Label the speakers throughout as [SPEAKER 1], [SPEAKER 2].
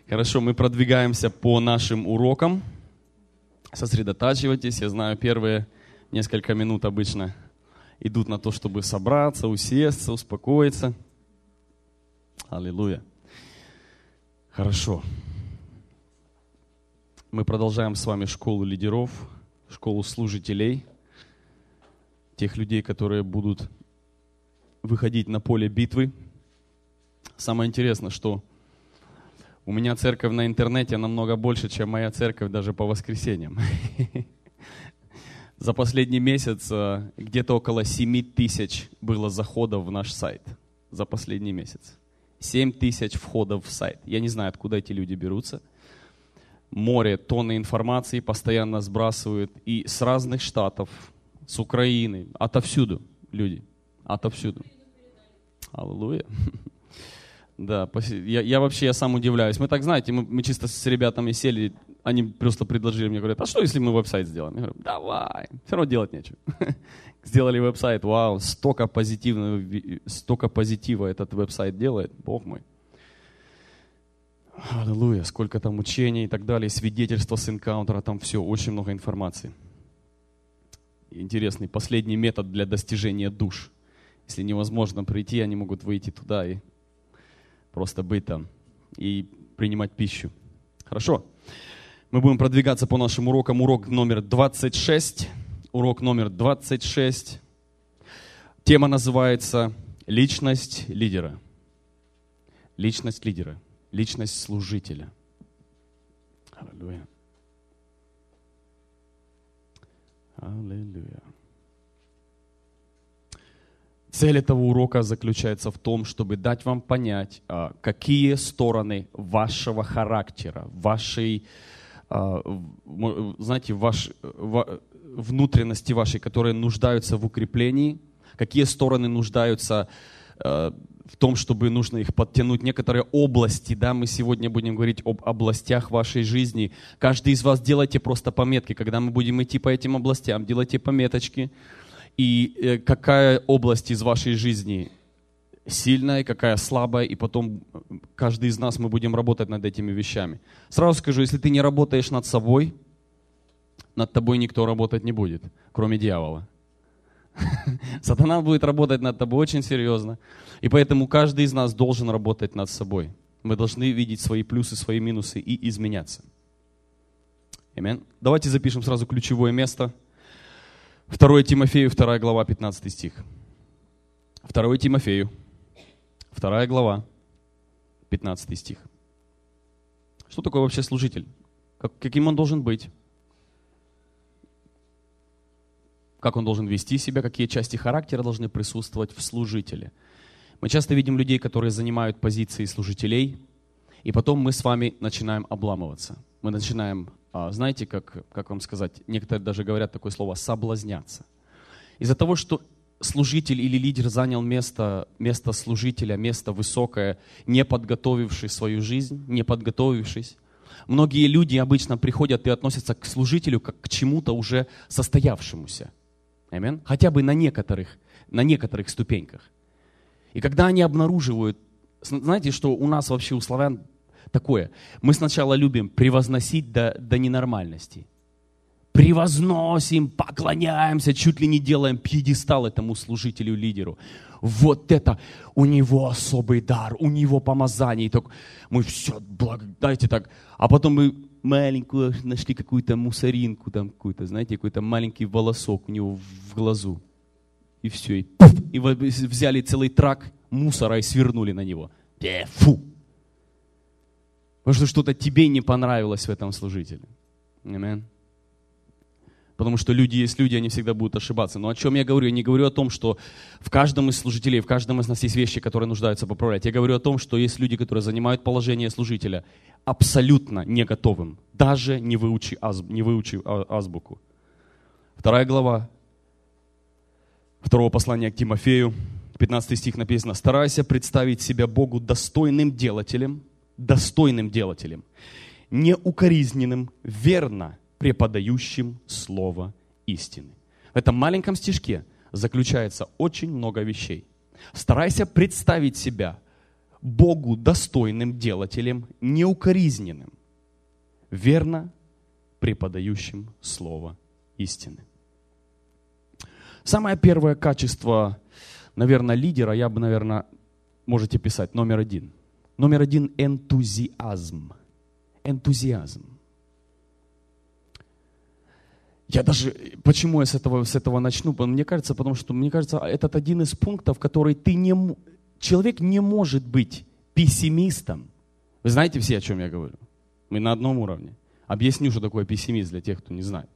[SPEAKER 1] Хорошо, мы продвигаемся по нашим урокам. Сосредотачивайтесь. Я знаю, первые несколько минут обычно идут на то, чтобы собраться, усесться, успокоиться. Аллилуйя. Хорошо. Мы продолжаем с вами школу лидеров, школу служителей, тех людей, которые будут выходить на поле битвы. Самое интересное, что у меня церковь на интернете намного больше, чем моя церковь даже по воскресеньям. За последний месяц где-то около 7 тысяч было заходов в наш сайт. За последний месяц. 7 тысяч входов в сайт. Я не знаю, откуда эти люди берутся. Море, тонны информации постоянно сбрасывают. И с разных штатов, с Украины, отовсюду люди. Отовсюду. Аллилуйя. Да, я сам удивляюсь. Мы так, знаете, мы чисто с ребятами сели, они просто предложили мне, говорят, а что, если мы веб-сайт сделаем? Я говорю, давай, все равно делать нечего. Сделали веб-сайт, вау, столько позитива этот веб-сайт делает, Бог мой. Аллилуйя, сколько там учений и так далее, свидетельства с энкаунтера, там все, очень много информации. Интересный последний метод для достижения душ. Если невозможно прийти, они могут выйти туда и просто быть там и принимать пищу. Хорошо. Мы будем продвигаться по нашим урокам. Урок номер 26. Урок номер 26. Тема называется «Личность лидера». Личность лидера. Личность служителя. Аллилуйя. Аллилуйя. Цель этого урока заключается в том, чтобы дать вам понять, какие стороны вашего характера, вашей, знаете, внутренности вашей, которые нуждаются в укреплении, какие стороны нуждаются в том, чтобы нужно их подтянуть. Некоторые области, да, мы сегодня будем говорить об областях вашей жизни. Каждый из вас делайте просто пометки. Когда мы будем идти по этим областям, делайте пометочки. И какая область из вашей жизни сильная, какая слабая, и потом каждый из нас мы будем работать над этими вещами. Сразу скажу, если ты не работаешь над собой, над тобой никто работать не будет, кроме дьявола. Сатана будет работать над тобой очень серьезно. И поэтому каждый из нас должен работать над собой. Мы должны видеть свои плюсы, свои минусы и изменяться. Аминь. Давайте запишем сразу ключевое место. 2 Тимофею, 2 глава, 15 стих. 2 Тимофею, 2 глава, 15 стих. Что такое вообще служитель? Каким он должен быть? Как он должен вести себя? Какие части характера должны присутствовать в служителе? Мы часто видим людей, которые занимают позиции служителей, и потом мы с вами начинаем обламываться. Мы начинаем, знаете, как вам сказать, некоторые даже говорят такое слово «соблазняться». Из-за того, что служитель или лидер занял место служителя, место высокое, не подготовившись свою жизнь, не подготовившись, многие люди обычно приходят и относятся к служителю как к чему-то уже состоявшемуся. Аминь. Хотя бы на некоторых ступеньках. И когда они обнаруживают, знаете, что у нас вообще у славян такое, мы сначала любим превозносить до ненормальности. Превозносим, поклоняемся, чуть ли не делаем пьедестал этому служителю, лидеру. Вот это у него особый дар, у него помазание. И так мы все, дайте так. А потом мы маленькую нашли какую-то мусоринку, там какую-то, знаете, какой-то маленький волосок у него в глазу. И все, и взяли целый трак мусора и свернули на него. Фу! Потому что что-то тебе не понравилось в этом служителе. Аминь. Потому что люди есть люди, они всегда будут ошибаться. Но о чем я говорю? Я не говорю о том, что в каждом из служителей, в каждом из нас есть вещи, которые нуждаются поправлять. Я говорю о том, что есть люди, которые занимают положение служителя абсолютно не готовым, даже не выучив азбуку. 2 глава 2 послания к Тимофею, 15 стих написано: «Старайся представить себя Богу достойным делателем, неукоризненным, верно преподающим слово истины». В этом маленьком стишке заключается очень много вещей. Старайся представить себя Богу достойным делателем, неукоризненным, верно преподающим слово истины. Самое первое качество, наверное, лидера, можете писать, номер один. Номер один – энтузиазм. Энтузиазм. Почему я с этого начну? Мне кажется, этот один из пунктов, который человек не может быть пессимистом. Вы знаете все, о чем я говорю? Мы на одном уровне. Объясню, что такое пессимист для тех, кто не знает.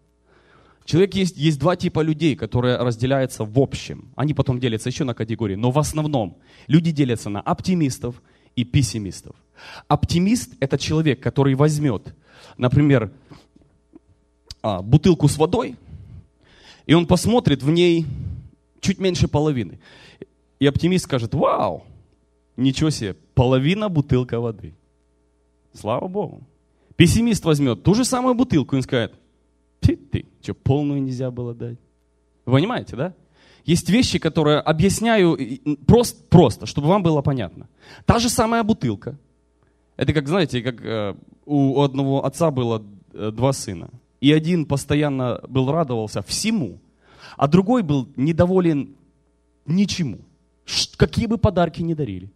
[SPEAKER 1] Есть два типа людей, которые разделяются в общем. Они потом делятся еще на категории. Но в основном люди делятся на оптимистов и пессимистов. Оптимист – это человек, который возьмет, например, бутылку с водой, и он посмотрит в ней чуть меньше половины. И оптимист скажет: вау, ничего себе, половина бутылка воды. Слава Богу. Пессимист возьмет ту же самую бутылку и скажет: ты, что, полную нельзя было дать? Вы понимаете, да? Есть вещи, которые объясняю просто, чтобы вам было понятно. Та же самая бутылка. Это как, знаете, как у одного отца было два сына. И один постоянно радовался всему, а другой был недоволен ничему. Какие бы подарки ни дарили.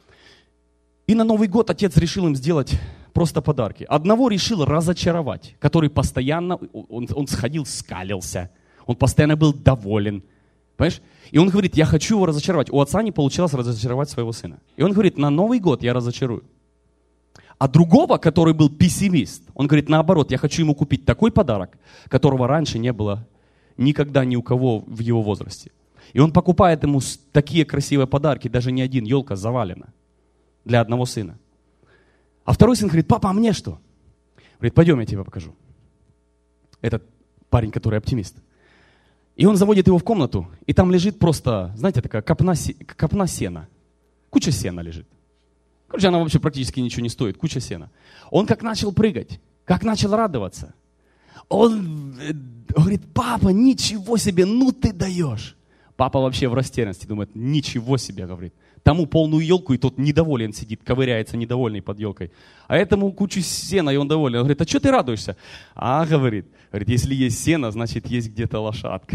[SPEAKER 1] И на Новый год отец решил им сделать просто подарки. Одного решил разочаровать, который постоянно, он сходил, скалился, он постоянно был доволен. Понимаешь? И он говорит: я хочу его разочаровать. У отца не получилось разочаровать своего сына. И он говорит: на Новый год я разочарую. А другого, который был пессимист, он говорит: наоборот, я хочу ему купить такой подарок, которого раньше не было никогда ни у кого в его возрасте. И он покупает ему такие красивые подарки, даже не один, елка завалена для одного сына. А второй сын говорит: папа, а мне что? Говорит: пойдем, я тебе покажу. Этот парень, который оптимист. И он заводит его в комнату, и там лежит просто, знаете, такая копна сена. Куча сена лежит. Короче, она вообще практически ничего не стоит, куча сена. Он как начал прыгать, как начал радоваться. Он говорит: папа, ничего себе, ну ты даешь. Папа вообще в растерянности думает: ничего себе, говорит. Тому полную елку, и тот недоволен сидит, ковыряется недовольный под елкой. А этому кучу сена, и он доволен. Он говорит: а что ты радуешься? Говорит, если есть сено, значит есть где-то лошадка.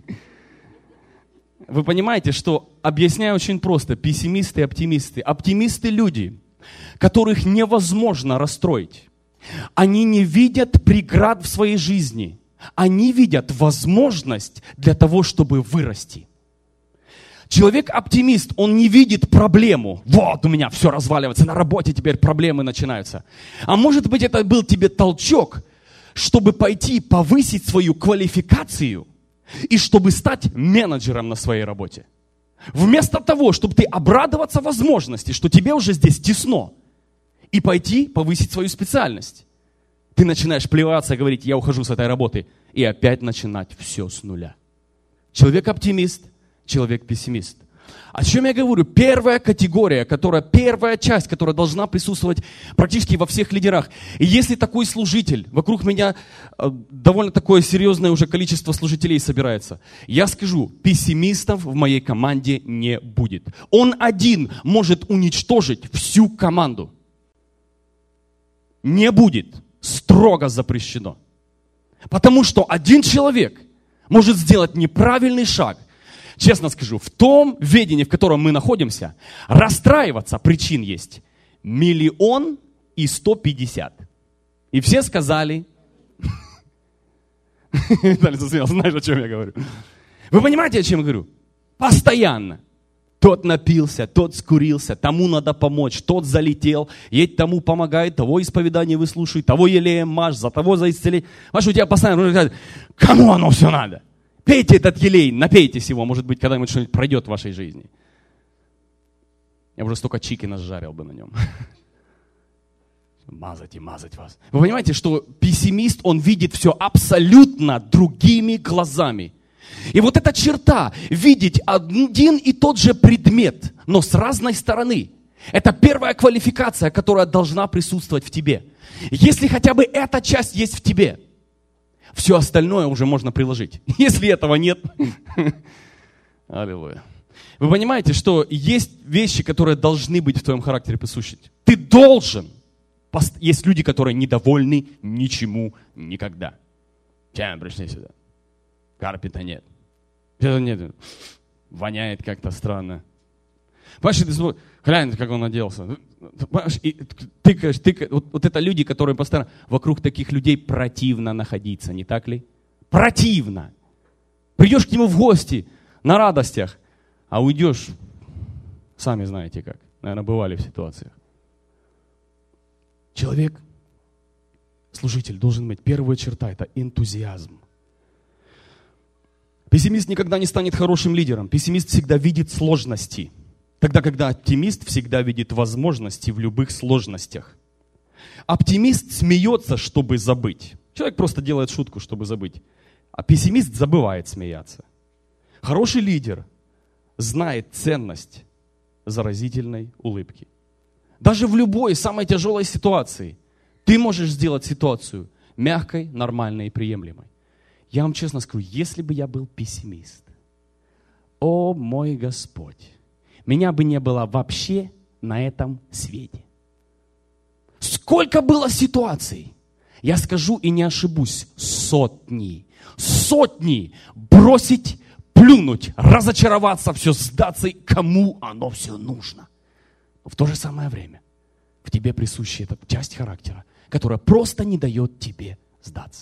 [SPEAKER 1] Вы понимаете, что, объясняю очень просто, пессимисты и оптимисты. Оптимисты – люди, которых невозможно расстроить. Они не видят преград в своей жизни. Они видят возможность для того, чтобы вырасти. Человек-оптимист, он не видит проблему. Вот у меня все разваливается, на работе теперь проблемы начинаются. А может быть, это был тебе толчок, чтобы пойти повысить свою квалификацию и чтобы стать менеджером на своей работе. Вместо того, чтобы ты обрадоваться возможности, что тебе уже здесь тесно, и пойти повысить свою специальность, ты начинаешь плеваться и говорить: я ухожу с этой работы, и опять начинать все с нуля. Человек-оптимист, человек-пессимист. О чем я говорю? Первая категория, первая часть, которая должна присутствовать практически во всех лидерах. И если такой служитель, вокруг меня довольно такое серьезное уже количество служителей собирается, я скажу: пессимистов в моей команде не будет. Он один может уничтожить всю команду. Не будет. Строго запрещено. Потому что один человек может сделать неправильный шаг. Честно скажу, в том ведении, в котором мы находимся, расстраиваться причин есть 1 150 000. И все сказали... Виталий засмеялся, знаешь, о чем я говорю? Вы понимаете, о чем я говорю? Постоянно. Тот напился, тот скурился, тому надо помочь, тот залетел, едь тому помогай, того исповедание выслушай, того елеем мажь, за того за исцеление. Маш, у тебя постоянно говорят: кому оно все надо? Пейте этот елей, напейтесь его, может быть, когда-нибудь что-нибудь пройдет в вашей жизни. Я уже столько чикена сжарил бы на нем. Мазать и мазать вас. Вы понимаете, что пессимист, он видит все абсолютно другими глазами. И вот эта черта, видеть один и тот же предмет, но с разной стороны, это первая квалификация, которая должна присутствовать в тебе. Если хотя бы эта часть есть в тебе, все остальное уже можно приложить. Если этого нет, аллилуйя. Вы понимаете, что есть вещи, которые должны быть в твоем характере присущи. Ты должен. Есть люди, которые недовольны ничему никогда. Чем пришли сюда? Карпета нет. Что-то нет. Воняет как-то странно. Понимаешь, ты смотришь, глянь, как он оделся. Понимаешь, и тыкаешь. Вот это люди, которые постоянно... Вокруг таких людей противно находиться, не так ли? Противно. Придешь к нему в гости на радостях, а уйдешь, сами знаете как. Наверное, бывали в ситуациях. Человек, служитель, должен иметь первая черта – это энтузиазм. Пессимист никогда не станет хорошим лидером. Пессимист всегда видит сложности. Тогда, когда оптимист всегда видит возможности в любых сложностях. Оптимист смеется, чтобы забыть. Человек просто делает шутку, чтобы забыть. А пессимист забывает смеяться. Хороший лидер знает ценность заразительной улыбки. Даже в любой самой тяжелой ситуации ты можешь сделать ситуацию мягкой, нормальной и приемлемой. Я вам честно скажу, если бы я был пессимист, о мой Господь, меня бы не было вообще на этом свете. Сколько было ситуаций, я скажу и не ошибусь, сотни бросить, плюнуть, разочароваться, все сдаться, кому оно все нужно. Но в то же самое время в тебе присуща эта часть характера, которая просто не дает тебе сдаться.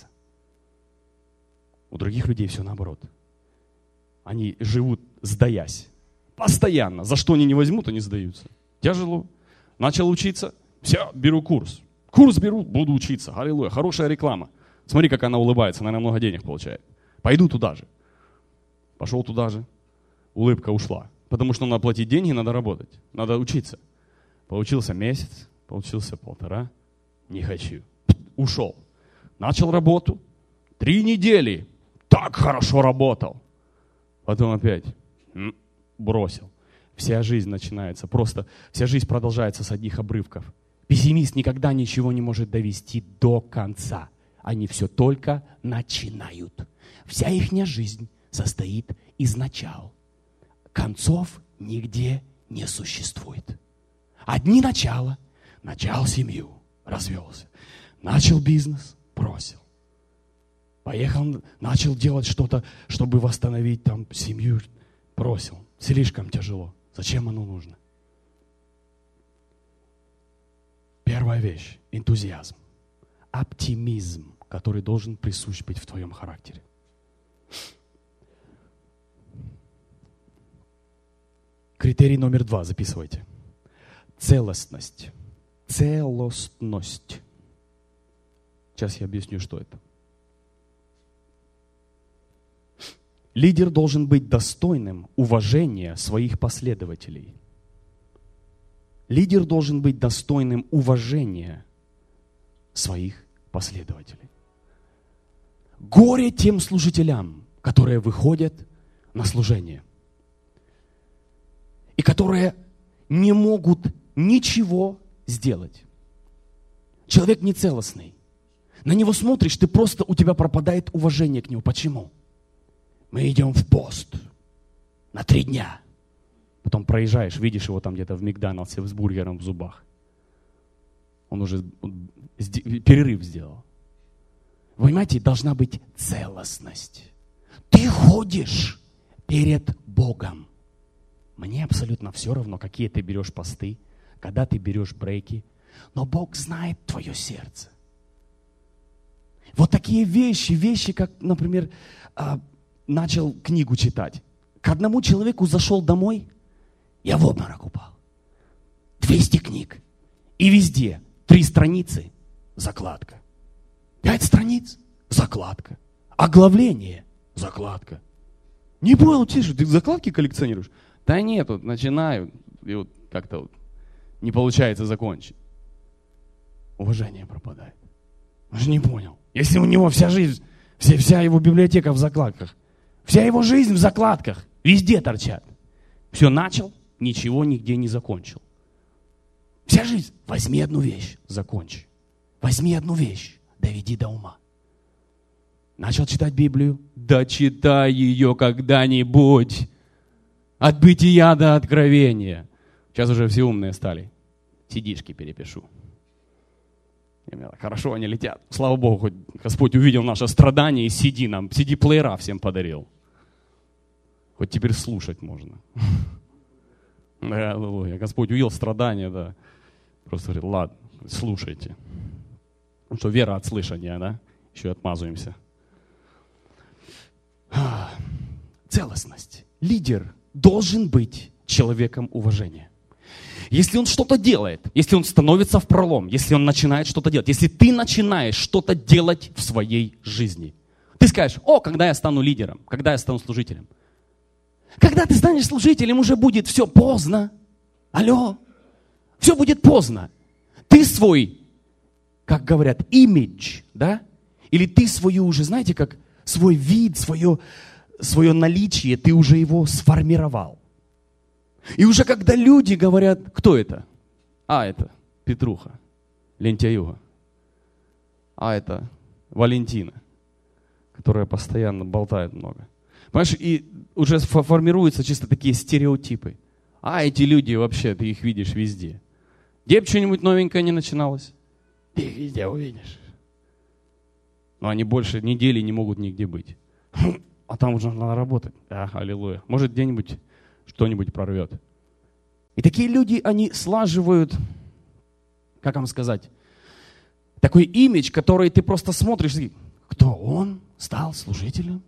[SPEAKER 1] У других людей все наоборот. Они живут сдаясь. Постоянно. За что они не возьмут, они сдаются. Тяжело. Начал учиться. Все, беру курс. Курс беру, буду учиться. Аллилуйя. Хорошая реклама. Смотри, как она улыбается. Наверное, много денег получает. Пойду туда же. Пошел туда же. Улыбка ушла. Потому что надо платить деньги, надо работать. Надо учиться. Поучился месяц, поучился 1,5. Не хочу. Ушел. Начал работу. 3 недели. Так хорошо работал. Потом опять бросил. Вся жизнь начинается. Просто вся жизнь продолжается с одних обрывков. Пессимист никогда ничего не может довести до конца. Они все только начинают. Вся их жизнь состоит из начал. Концов нигде не существует. Одни начала. Начал семью, развелся. Начал бизнес, бросил. Поехал, начал делать что-то, чтобы восстановить там семью, бросил. Слишком тяжело. Зачем оно нужно? Первая вещь – энтузиазм. Оптимизм, который должен присущ быть в твоем характере. Критерий номер 2, записывайте. Целостность. Целостность. Сейчас я объясню, что это. Лидер должен быть достойным уважения своих последователей. Лидер должен быть достойным уважения своих последователей. Горе тем служителям, которые выходят на служение и которые не могут ничего сделать. Человек нецелостный. На него смотришь, у тебя пропадает уважение к нему. Почему? Мы идем в пост на 3 дня. Потом проезжаешь, видишь его там где-то в Макдональдсе с бургером в зубах. Он уже перерыв сделал. Вы понимаете, должна быть целостность. Ты ходишь перед Богом. Мне абсолютно все равно, какие ты берешь посты, когда ты берешь брейки. Но Бог знает твое сердце. Вот такие вещи, как, например, начал книгу читать. К одному человеку зашел домой, я в обморок упал. 200 книг. И везде 3 страницы, закладка. 5 страниц, закладка. Оглавление, закладка. Не понял, тише, ты закладки коллекционируешь? Да нет, вот начинаю, и вот как-то вот не получается закончить. Уважение пропадает. Он же не понял. Если у него вся жизнь, вся его библиотека в закладках, вся его жизнь в закладках, везде торчат. Все начал, ничего нигде не закончил. Вся жизнь. Возьми одну вещь, закончи. Возьми одну вещь, доведи до ума. Начал читать Библию, дочитай ее когда-нибудь. От бытия до откровения. Сейчас уже все умные стали. CD-шки перепишу. Хорошо они летят. Слава Богу, хоть Господь увидел наше страдание и CD нам, CD-плеера всем подарил. Хоть теперь слушать можно. Аллилуйя. Господь увидел страдания, да. Просто говорит, ладно, слушайте. Ну что, вера от слышания, да? Еще и отмазываемся. Целостность. Лидер должен быть человеком уважения. Если он что-то делает, если он становится в пролом, если он начинает что-то делать, если ты начинаешь что-то делать в своей жизни, ты скажешь, когда я стану лидером, когда я стану служителем. Когда ты станешь служителем, уже будет все поздно. Алло, все будет поздно. Ты свой, как говорят, имидж, да? Или ты свою уже, знаете, как свой вид, свое наличие, ты уже его сформировал. И уже когда люди говорят, кто это? Это Петруха, лентяюга. Это Валентина, которая постоянно болтает много. Понимаешь, и уже формируются чисто такие стереотипы. Эти люди вообще, ты их видишь везде. Где бы что-нибудь новенькое не начиналось, ты их везде увидишь. Но они больше недели не могут нигде быть. А там уже надо работать. Аллилуйя. Может, где-нибудь что-нибудь прорвет. И такие люди, они слаживают, как вам сказать, такой имидж, который ты просто смотришь и кто он стал служителем?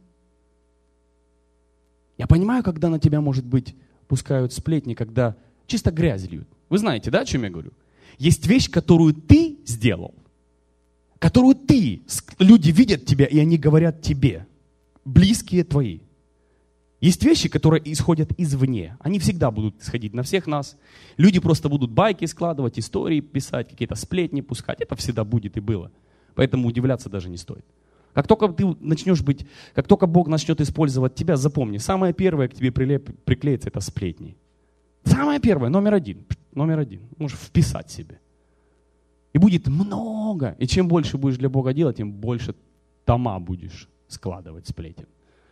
[SPEAKER 1] Я понимаю, когда на тебя, может быть, пускают сплетни, когда чисто грязь льют. Вы знаете, да, о чем я говорю? Есть вещь, которую ты сделал, которую люди видят тебя, и они говорят тебе, близкие твои. Есть вещи, которые исходят извне. Они всегда будут исходить на всех нас. Люди просто будут байки складывать, истории писать, какие-то сплетни пускать. Это всегда будет и было. Поэтому удивляться даже не стоит. Как только ты начнешь быть, как только Бог начнет использовать тебя, запомни, самое первое к тебе приклеится, это сплетни. Самое первое, номер один. Можешь вписать себе. И будет много. И чем больше будешь для Бога делать, тем больше тома будешь складывать сплетен.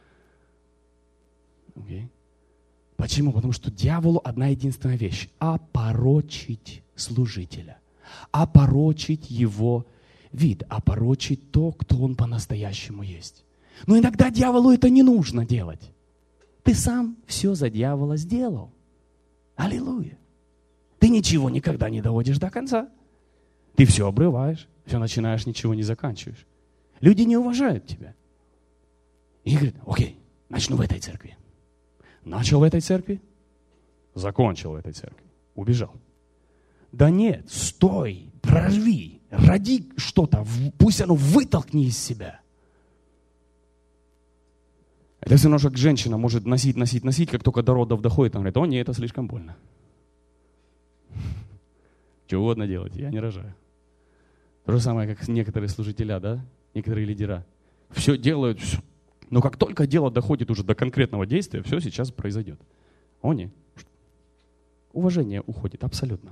[SPEAKER 1] Okay. Почему? Потому что дьяволу одна единственная вещь – опорочить служителя, опорочить его вид, опорочить то, кто он по-настоящему есть. Но иногда дьяволу это не нужно делать. Ты сам все за дьявола сделал. Аллилуйя. Ты ничего никогда не доводишь до конца. Ты все обрываешь, все начинаешь, ничего не заканчиваешь. Люди не уважают тебя. И говорят, окей, начну в этой церкви. Начал в этой церкви, закончил в этой церкви, убежал. Да нет, стой, прорви, роди что-то, пусть оно вытолкни из себя. Это все равно, как женщина может носить, как только до родов доходит, она говорит, нет, это слишком больно. Что угодно делать, я не рожаю. То же самое, как некоторые служителя, да, некоторые лидера. Все делают, все. Но как только дело доходит уже до конкретного действия, все сейчас произойдет. Нет. Уважение уходит абсолютно.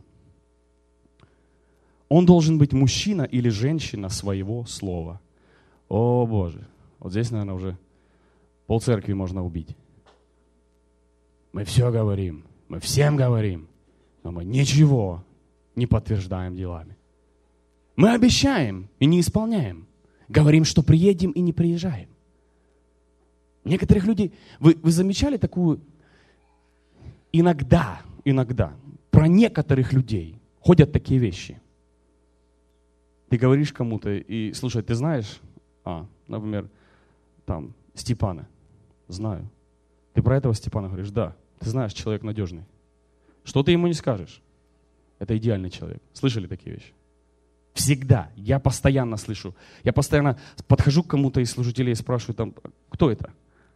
[SPEAKER 1] Он должен быть мужчина или женщина своего слова. О Боже, вот здесь, наверное, уже полцеркви можно убить. Мы все говорим, мы всем говорим, но мы ничего не подтверждаем делами. Мы обещаем и не исполняем. Говорим, что приедем и не приезжаем. Некоторых людей, вы замечали такую, иногда, про некоторых людей ходят такие вещи. Ты говоришь кому-то и, слушай, ты знаешь, например, там, Степана, знаю. Ты про этого Степана говоришь, да, ты знаешь, человек надежный. Что ты ему не скажешь? Это идеальный человек. Слышали такие вещи? Всегда. Я постоянно слышу. Я постоянно подхожу к кому-то из служителей и спрашиваю там, кто это?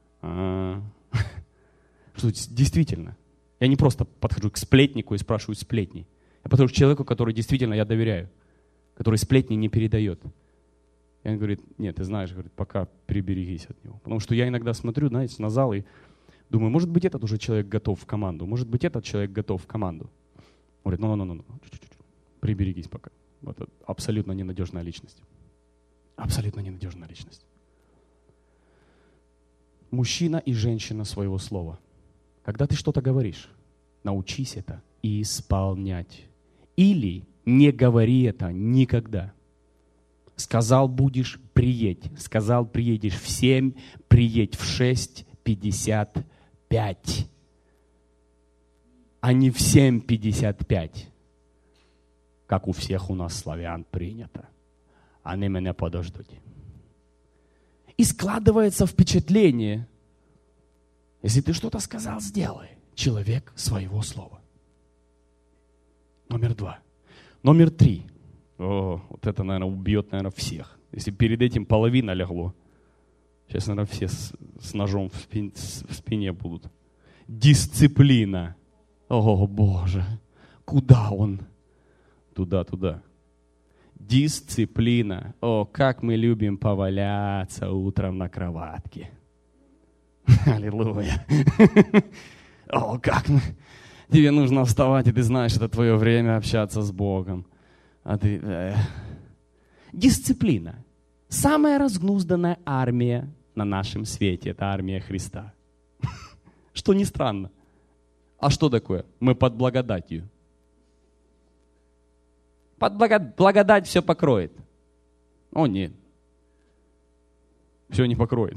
[SPEAKER 1] Что действительно. Я не просто подхожу к сплетнику и спрашиваю сплетни. Я подхожу к человеку, который действительно я доверяю, который сплетни не передает. И он говорит, нет, ты знаешь, говорит, пока приберегись от него. Потому что я иногда смотрю, знаете, на зал и думаю, может быть, этот уже человек готов в команду, может быть, этот человек готов в команду. Он говорит, ну, приберегись пока. Вот это абсолютно ненадежная личность. Абсолютно ненадежная личность. Мужчина и женщина своего слова. Когда ты что-то говоришь, научись это исполнять. Или не говори это никогда. Сказал, будешь, приедь. Сказал, приедешь в 7, приедь в 6:55. А не в 7:55, как у всех у нас славян принято. Они меня подождут. И складывается впечатление, если ты что-то сказал, сделай. Человек своего слова. Номер 2. Номер 3. Вот это, наверное, убьет, всех. Если перед этим половина легло, сейчас, наверное, все с ножом в спине будут. Дисциплина. О, Боже, куда он? Туда. Дисциплина. О, как мы любим поваляться утром на кроватке. Аллилуйя. О, как мы... Тебе нужно вставать, и ты знаешь, это твое время общаться с Богом. А ты... Дисциплина. Самая разгнузданная армия на нашем свете – это армия Христа. Что не странно. А что такое? Мы под благодатью. Благодать все покроет. О, нет. Все не покроет.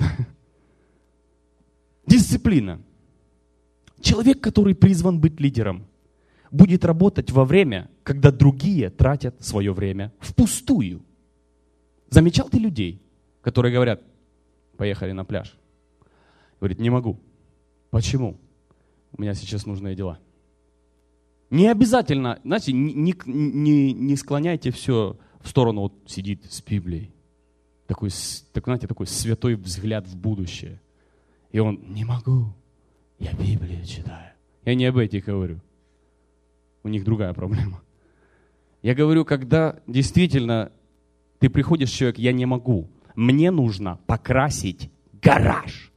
[SPEAKER 1] Дисциплина. Человек, который призван быть лидером, будет работать во время, когда другие тратят свое время впустую. Замечал ты людей, которые говорят, поехали на пляж? Говорит, не могу. Почему? У меня сейчас нужные дела. Не обязательно, знаете, не склоняйте все в сторону, вот сидит с Библией. Такой, знаете, такой святой взгляд в будущее. И он, не могу, я Библию читаю. Я не об этих говорю. У них другая проблема. Я говорю, когда действительно ты приходишь, человек, я не могу. Мне нужно покрасить гараж.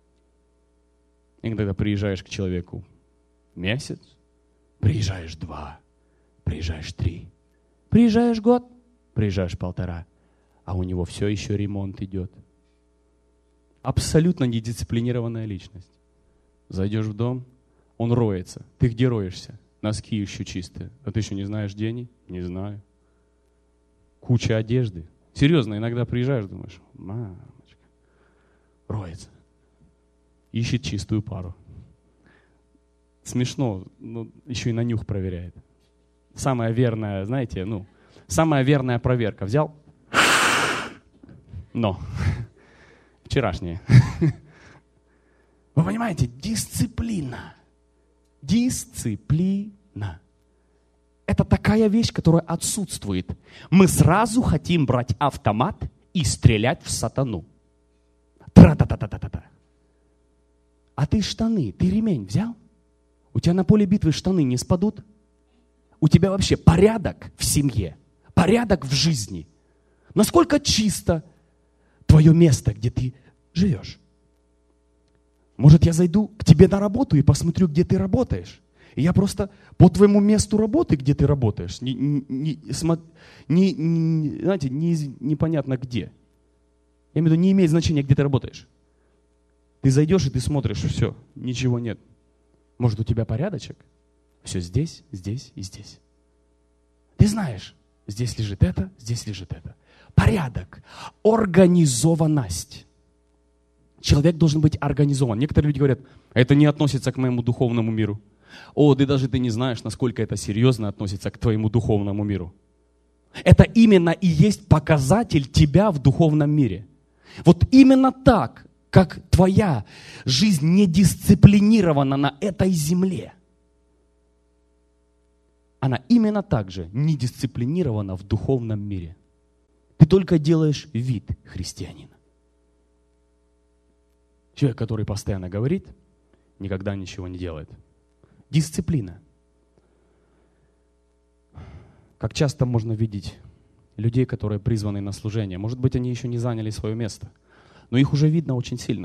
[SPEAKER 1] И когда приезжаешь к человеку месяц, приезжаешь 2, приезжаешь 3, приезжаешь год, приезжаешь 1,5, а у него все еще ремонт идет. Абсолютно недисциплинированная личность. Зайдешь в дом, он роется. Ты где роешься? Носки еще чистые. А ты еще не знаешь денег? Не знаю. Куча одежды. Серьезно, иногда приезжаешь, думаешь, мамочка, роется. Ищет чистую пару. Смешно, но еще и на нюх проверяет. Самая верная, знаете, самая верная проверка. Взял? Но. Вчерашнее. Вы понимаете, дисциплина. Дисциплина. Это такая вещь, которая отсутствует. Мы сразу хотим брать автомат и стрелять в сатану. Тра-та-та-та-та-та. А ты штаны, ты ремень взял? У тебя на поле битвы штаны не спадут? У тебя вообще порядок в семье, порядок в жизни. Насколько чисто твое место, где ты живешь? Может, я зайду к тебе на работу и посмотрю, где ты работаешь? И я просто по твоему месту работы, где ты работаешь, непонятно где. Я имею в виду, не имеет значения, где ты работаешь. Ты зайдешь и ты смотришь, все, ничего нет. Может, у тебя порядочек? Все здесь, здесь и здесь. Ты знаешь, здесь лежит это, здесь лежит это. Порядок, организованность. Человек должен быть организован. Некоторые люди говорят, это не относится к моему духовному миру. О, ты не знаешь, насколько это серьезно относится к твоему духовному миру. Это именно и есть показатель тебя в духовном мире. Вот именно так, как твоя жизнь не дисциплинирована на этой земле, она именно так же не дисциплинирована в духовном мире. Ты только делаешь вид христианина. Человек, который постоянно говорит, никогда ничего не делает. Дисциплина. Как часто можно видеть людей, которые призваны на служение. Может быть, они еще не заняли свое место, но их уже видно очень сильно.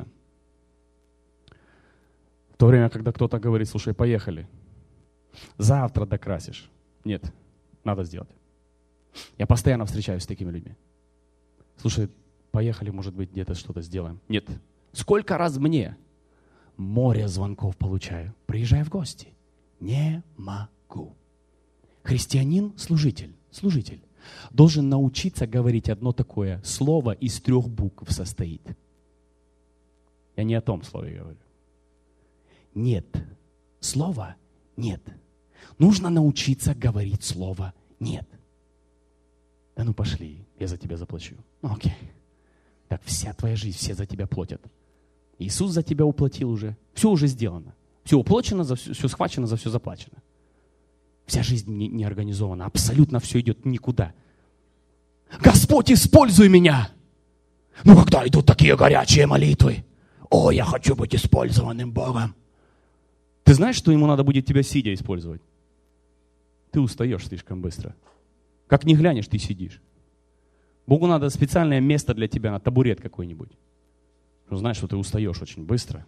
[SPEAKER 1] В то время, когда кто-то говорит, слушай, поехали, завтра докрасишь. Нет, надо сделать. Я постоянно встречаюсь с такими людьми. Слушай, поехали, может быть, где-то что-то сделаем. Нет. Сколько раз мне? море звонков получаю. Приезжай в гости. Не могу. Христианин, служитель, должен научиться говорить одно такое слово из 3 букв состоит. Я не о том слове говорю. Нет. Слово нет. Нужно научиться говорить слово нет. Да ну пошли, я за тебя заплачу. Окей. Так вся твоя жизнь, все за тебя платят. Иисус за тебя уплатил уже. Все уже сделано. Все уплачено, все схвачено, за все заплачено. Вся жизнь не организована. Абсолютно все идет никуда. Господь, используй меня! Ну, когда идут такие горячие молитвы? О, я хочу быть использованным Богом. Ты знаешь, что ему надо будет тебя сидя использовать? Ты устаешь слишком быстро. Как ни глянешь, ты сидишь. Богу надо специальное место для тебя, на табурет какой-нибудь. Знаешь, что ты устаешь очень быстро.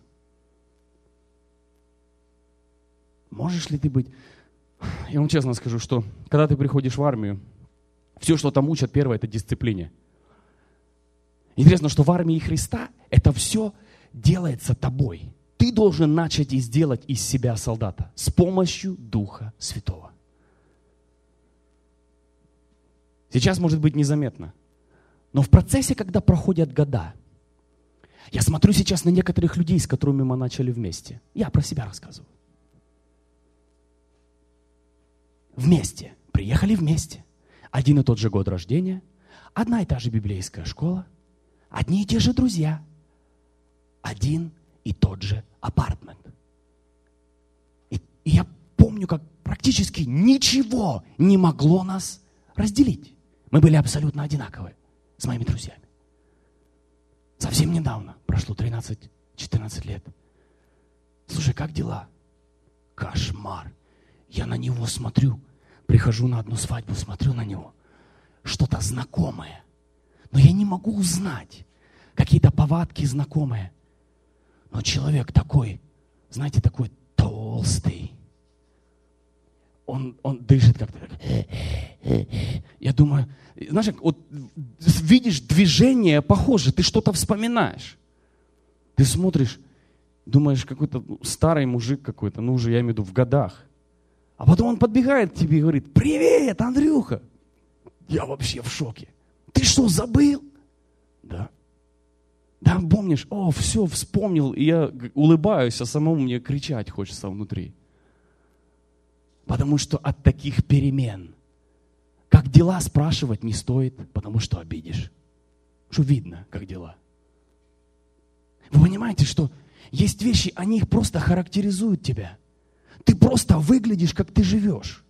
[SPEAKER 1] Можешь ли ты быть... Я вам честно скажу, что когда ты приходишь в армию, все, что там учат, первое, это дисциплине. Интересно, что в армии Христа это все делается тобой. Ты должен начать и сделать из себя солдата с помощью Духа Святого. Сейчас может быть незаметно, но в процессе, когда проходят года, я смотрю сейчас на некоторых людей, с которыми мы начали вместе. Я про себя рассказываю. Вместе. Приехали вместе. Один и тот же год рождения. Одна и та же библейская школа. Одни и те же друзья. Один и тот же апартмент. И я помню, как практически ничего не могло нас разделить. Мы были абсолютно одинаковы с моими друзьями. Совсем недавно, прошло 13-14 лет. Слушай, как дела? Кошмар. Я на него смотрю, прихожу на одну свадьбу, смотрю на него. Что-то знакомое. Но я не могу узнать. Какие-то повадки знакомые. Но человек такой, знаете, такой толстый. Он дышит как-то. Я думаю, знаешь, вот видишь движение похоже, ты что-то вспоминаешь. Ты смотришь, думаешь, какой-то старый мужик какой-то, ну уже я имею в виду в годах. А потом он подбегает к тебе и говорит: привет, Андрюха. Я вообще в шоке. Ты что, забыл? Да. Да, помнишь? О, все, вспомнил. И я улыбаюсь, а самому мне кричать хочется внутри. Потому что от таких перемен, как дела, спрашивать не стоит, потому что обидишь. Что видно, как дела. Вы понимаете, что есть вещи, они их просто характеризуют тебя. Ты просто выглядишь, как ты живешь.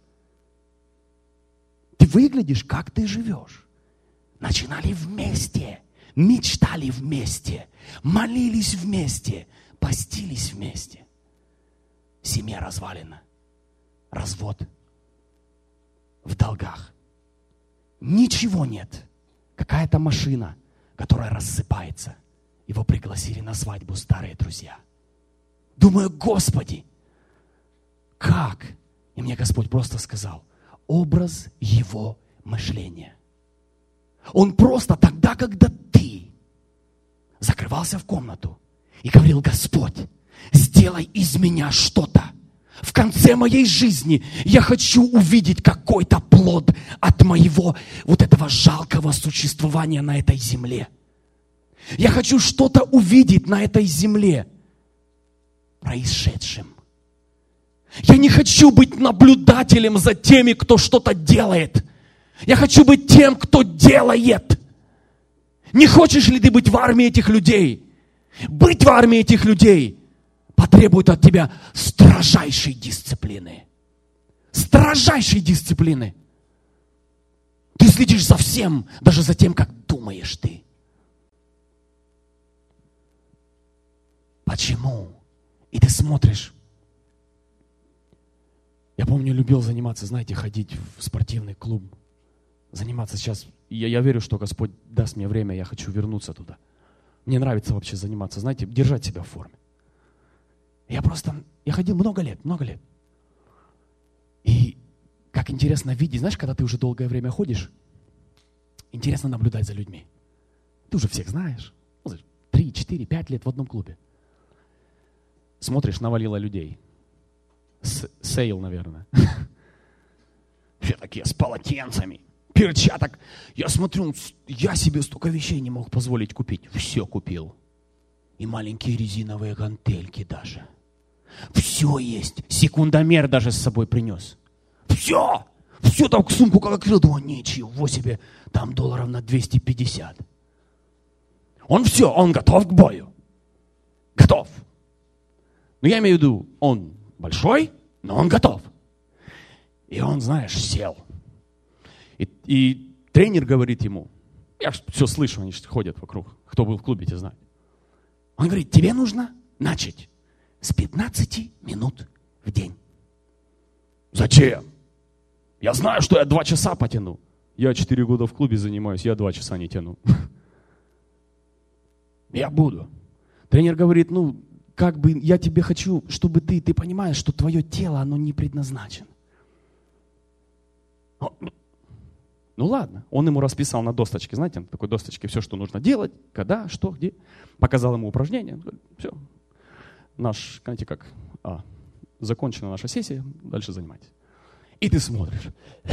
[SPEAKER 1] Ты выглядишь, как ты живешь. Начинали вместе, мечтали вместе, молились вместе, постились вместе. Семья развалена. Развод. В долгах. Ничего нет. Какая-то машина, которая рассыпается. Его пригласили на свадьбу старые друзья. Думаю, Господи, как? И мне Господь просто сказал: образ его мышления. Он просто тогда, когда ты закрывался в комнату и говорил: Господь, сделай из меня что-то. В конце моей жизни я хочу увидеть какой-то плод от моего вот этого жалкого существования на этой земле. Я хочу что-то увидеть на этой земле происшедшим. Я не хочу быть наблюдателем за теми, кто что-то делает. Я хочу быть тем, кто делает. Не хочешь ли ты быть в армии этих людей? Быть в армии этих людей потребует от тебя строжайшей дисциплины. Строжайшей дисциплины. Ты следишь за всем, даже за тем, как думаешь ты. Почему? И ты смотришь. Я помню, любил заниматься, знаете, ходить в спортивный клуб. Заниматься сейчас. Я верю, что Господь даст мне время, я хочу вернуться туда. Мне нравится вообще заниматься, знаете, держать себя в форме. Я ходил много лет. И как интересно видеть, знаешь, когда ты уже долгое время ходишь, интересно наблюдать за людьми. Ты уже всех знаешь. 3, 4, 5 лет в одном клубе. Смотришь, навалило людей. Сейл, наверное. Все такие с полотенцами, перчаток. Я смотрю, я себе столько вещей не мог позволить купить. Все купил. И маленькие резиновые гантельки даже. Все есть. Секундомер даже с собой принес. Все. Все там в сумку как открыл. Думаю, ничего себе. Там долларов на 250. Он все, он готов к бою. Готов. Но я имею в виду, он большой, но он готов. И он, знаешь, сел. И тренер говорит ему, я все слышу, они ходят вокруг, кто был в клубе, те знают. Он говорит, тебе нужно начать с 15 минут в день. Зачем? Я знаю, что я 2 часа потяну. Я 4 года в клубе занимаюсь, я 2 часа не тяну. Я буду. Тренер говорит, как бы я тебе хочу, чтобы ты понимаешь, что твое тело, оно не предназначено. Ну ладно, он ему расписал на досточке, знаете, на такой досточке все, что нужно делать, когда, что, где. Показал ему упражнения, все. Знаете как, закончена наша сессия, дальше занимайтесь. И ты смотришь.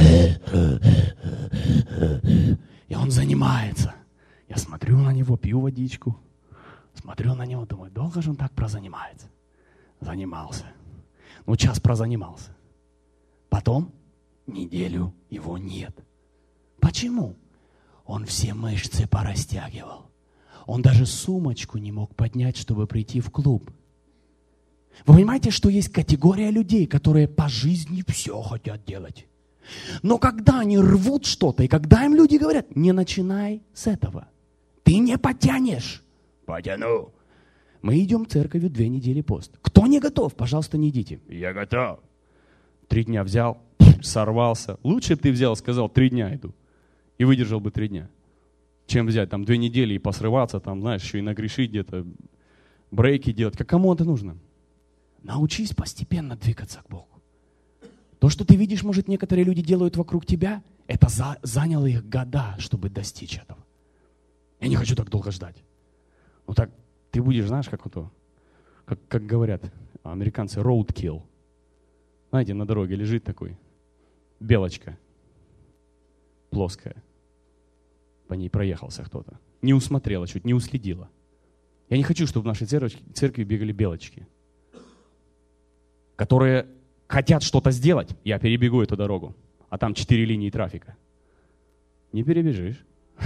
[SPEAKER 1] И он занимается. Я смотрю на него, пью водичку. Смотрю на него, думаю, долго же он так прозанимается? Занимался. Час прозанимался. Потом неделю его нет. Почему? Он все мышцы порастягивал. Он даже сумочку не мог поднять, чтобы прийти в клуб. Вы понимаете, что есть категория людей, которые по жизни все хотят делать. Но когда они рвут что-то, и когда им люди говорят, не начинай с этого, ты не потянешь. Потяну. Мы идем в церковь 2 недели пост. Кто не готов, пожалуйста, не идите. Я готов. 3 дня взял, сорвался. Лучше бы ты взял, сказал, 3 дня иду. И выдержал бы 3 дня. Чем взять 2 недели и посрываться, еще и нагрешить где-то, брейки делать. Кому это нужно? Научись постепенно двигаться к Богу. То, что ты видишь, может, некоторые люди делают вокруг тебя, это заняло их года, чтобы достичь этого. Я не хочу так долго ждать. Так ты будешь, знаешь, как говорят американцы, roadkill. Знаете, на дороге лежит такой белочка плоская. По ней проехался кто-то. Не усмотрела чуть, не уследила. Я не хочу, чтобы в нашей церкви бегали белочки, которые хотят что-то сделать. Я перебегу эту дорогу, а там 4 линии трафика. Не перебежишь.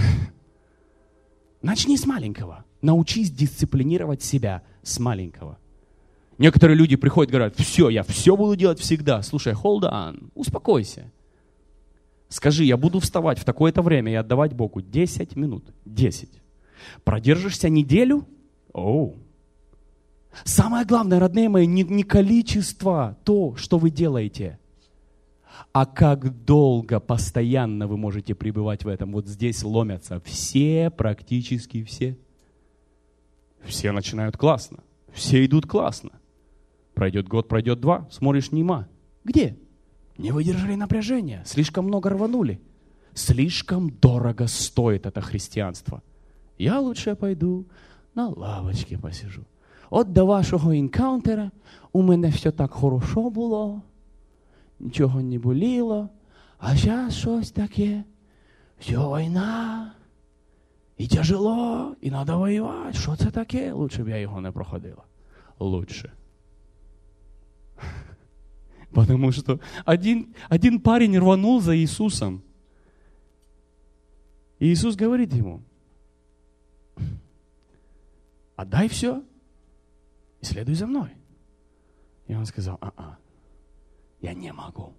[SPEAKER 1] Начни с маленького. Научись дисциплинировать себя с маленького. Некоторые люди приходят и говорят, все, я все буду делать всегда. Слушай, hold on, успокойся. Скажи, я буду вставать в такое-то время и отдавать Богу 10 минут. 10. Продержишься неделю? Самое главное, родные мои, не количество то, что вы делаете, а как долго, постоянно вы можете пребывать в этом. Вот здесь ломятся все, практически все. Все начинают классно, все идут классно. Пройдет год, пройдет 2, смотришь, нема. Где? Не выдержали напряжения, слишком много рванули. Слишком дорого стоит это христианство. Я лучше пойду на лавочке посижу. От до вашого інкаунтера у мене все так хорошо було, нічого не боліло, а зараз щось таке, все війна, і тяжело, і треба воювати. Що це таке? Лучше б я його не проходила. Лучше. Потому что один парень рванул за Иисусом. И Иисус говорит ему, отдай все и следуй за мной. И он сказал, я не могу.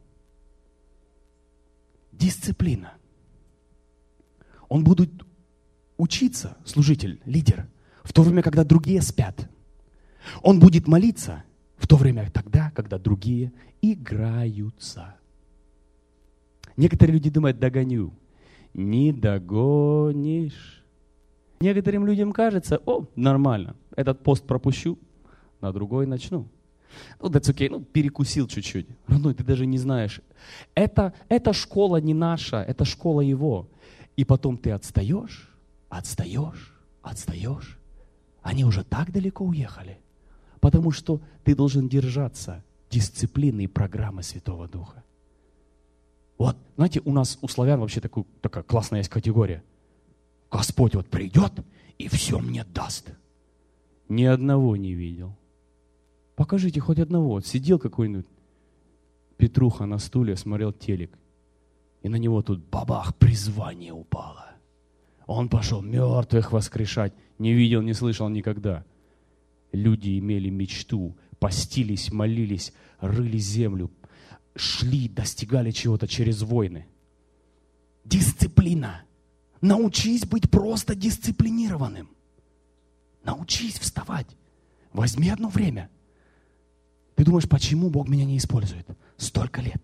[SPEAKER 1] Дисциплина. Он будет учиться, служитель, лидер, в то время, когда другие спят. Он будет молиться в то время тогда, когда другие играются. Некоторые люди думают, догоню. Не догонишь. Некоторым людям кажется, нормально, этот пост пропущу, на другой начну. That's okay, перекусил чуть-чуть. Родной, ты даже не знаешь. Эта школа не наша, это школа его. И потом ты отстаешь. Они уже так далеко уехали. Потому что ты должен держаться дисциплины и программы Святого Духа. Вот, знаете, у нас, у славян вообще такая классная есть категория. Господь вот придет и все мне даст. Ни одного не видел. Покажите хоть одного. Вот сидел какой-нибудь Петруха на стуле, смотрел телек. И на него тут бабах, призвание упало. Он пошел мертвых воскрешать. Не видел, не слышал никогда. Люди имели мечту, постились, молились, рыли землю, шли, достигали чего-то через войны. Дисциплина. Научись быть просто дисциплинированным. Научись вставать. Возьми одно время. Ты думаешь, почему Бог меня не использует? Столько лет.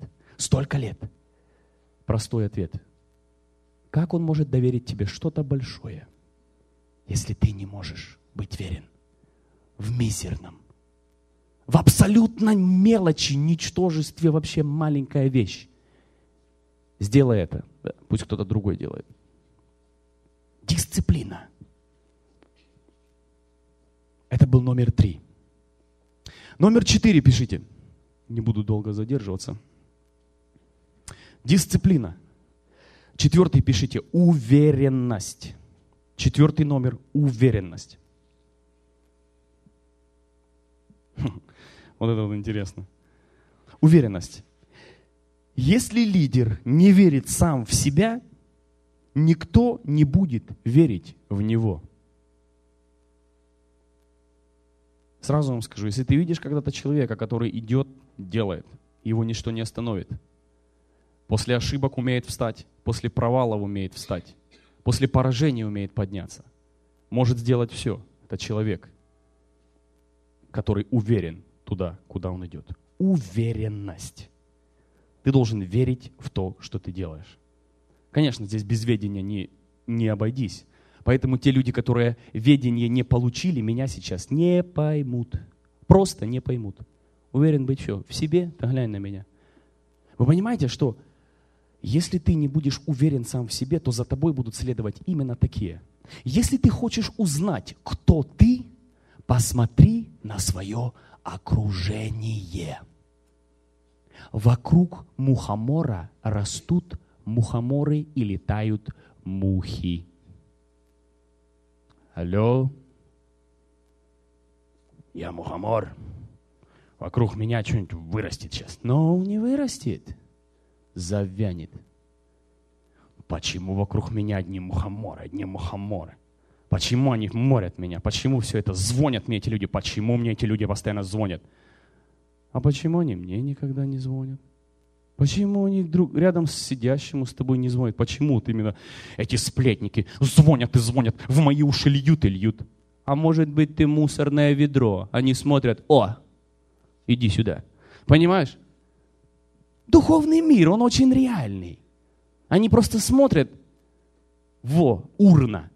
[SPEAKER 1] Простой ответ. Как Он может доверить тебе что-то большое, если ты не можешь быть верен в мизерном, в абсолютной мелочи, ничтожестве, вообще маленькая вещь? Сделай это. Пусть кто-то другой делает. Дисциплина. Это был номер 3. Номер 4 пишите. Не буду долго задерживаться. Дисциплина. 4 пишите. Уверенность. 4 номер. Уверенность. Вот это вот интересно. Уверенность. Если лидер не верит сам в себя, никто не будет верить в него. Сразу вам скажу, если ты видишь когда-то человека, который идет, делает, его ничто не остановит. После ошибок умеет встать, после провалов умеет встать, после поражения умеет подняться. Может сделать все. Это человек, который уверен туда, куда он идет. Уверенность. Ты должен верить в то, что ты делаешь. Конечно, здесь без ведения не обойдись. Поэтому те люди, которые ведение не получили, меня сейчас не поймут. Просто не поймут. Уверен быть что? В себе? Да глянь на меня. Вы понимаете, что если ты не будешь уверен сам в себе, то за тобой будут следовать именно такие. Если ты хочешь узнать, кто ты, посмотри на свое окружение. Вокруг мухомора растут мухоморы и летают мухи. Алло? Я мухомор. Вокруг меня что-нибудь вырастет сейчас. Но не вырастет. Завянет. Почему вокруг меня одни мухоморы? Почему они морят меня? Почему все это звонят мне эти люди? Почему мне эти люди постоянно звонят? А почему они мне никогда не звонят? Почему они рядом с сидящим с тобой не звонят? Почему вот именно эти сплетники звонят и звонят, в мои уши льют и льют? А может быть, ты мусорное ведро? Они смотрят, о, иди сюда. Понимаешь? Духовный мир, он очень реальный. Они просто смотрят, во, урна.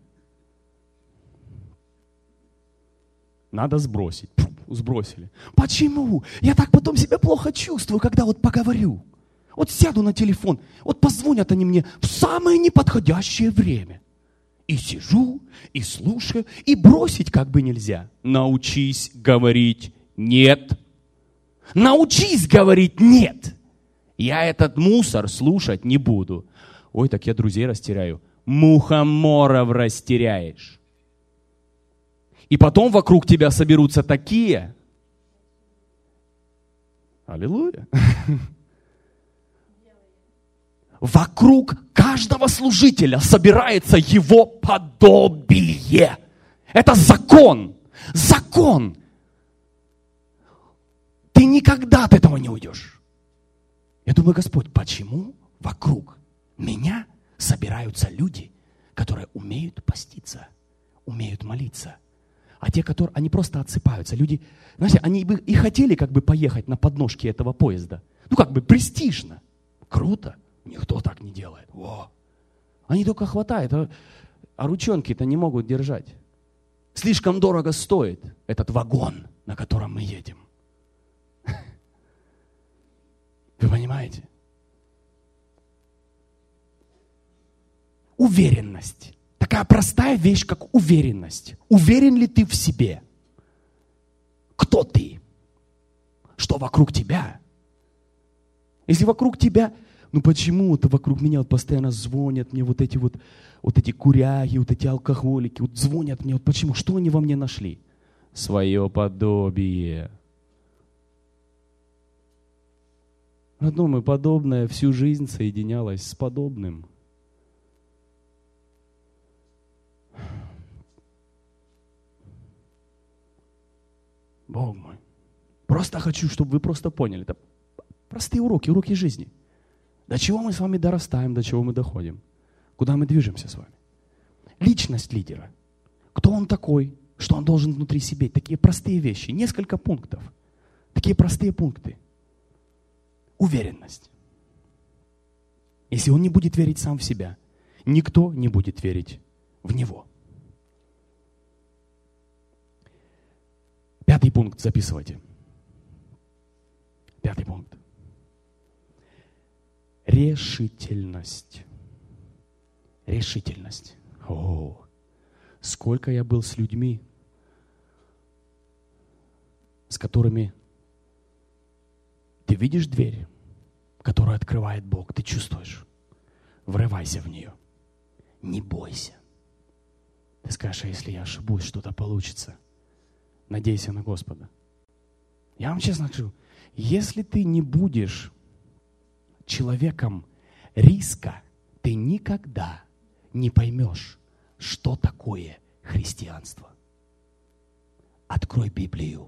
[SPEAKER 1] Надо сбросить. Сбросили. Почему? Я так потом себя плохо чувствую, когда вот поговорю. Вот сяду на телефон, вот позвонят они мне в самое неподходящее время. И сижу, и слушаю, и бросить как бы нельзя. Научись говорить «нет». Научись говорить «нет». Я этот мусор слушать не буду. Ой, так я друзей растеряю. Мухоморов растеряешь. И потом вокруг тебя соберутся такие. Аллилуйя. Вокруг каждого служителя собирается его подобие. Это закон. Закон. Ты никогда от этого не уйдешь. Я думаю, Господь, почему вокруг меня собираются люди, которые умеют поститься, умеют молиться? А те, которые, они просто отсыпаются. Люди, знаете, они бы и хотели как бы поехать на подножке этого поезда. Ну, как бы престижно. Круто. Никто так не делает. Во. Они только хватают, а ручонки-то не могут держать. Слишком дорого стоит этот вагон, на котором мы едем. Вы понимаете? Уверенность. Такая простая вещь, как уверенность. Уверен ли ты в себе? кто ты, что вокруг тебя. Если вокруг тебя, ну почему-то вокруг меня вот постоянно звонят мне вот эти куряги, вот эти алкоголики, вот звонят мне, вот почему, что они во мне нашли? Свое подобие. Одно и подобное всю жизнь соединялось с подобным. Бог мой. Просто хочу, чтобы вы просто поняли. Это простые уроки жизни. До чего мы с вами дорастаем, до чего мы доходим. Куда мы движемся с вами. Личность лидера. Кто он такой, что он должен внутри себя. Такие простые вещи. Несколько пунктов. Такие простые пункты. Уверенность. Если он не будет верить сам в себя, никто не будет верить в него. 5 пункт, записывайте. 5 пункт. Решительность. Решительность. О, сколько я был с людьми, с которыми ты видишь дверь, которую открывает Бог, ты чувствуешь. Врывайся в нее. Не бойся. Ты скажешь, а если я ошибусь, что-то получится. Надейся на Господа. Я вам честно скажу, если ты не будешь человеком риска, ты никогда не поймешь, что такое христианство. Открой Библию.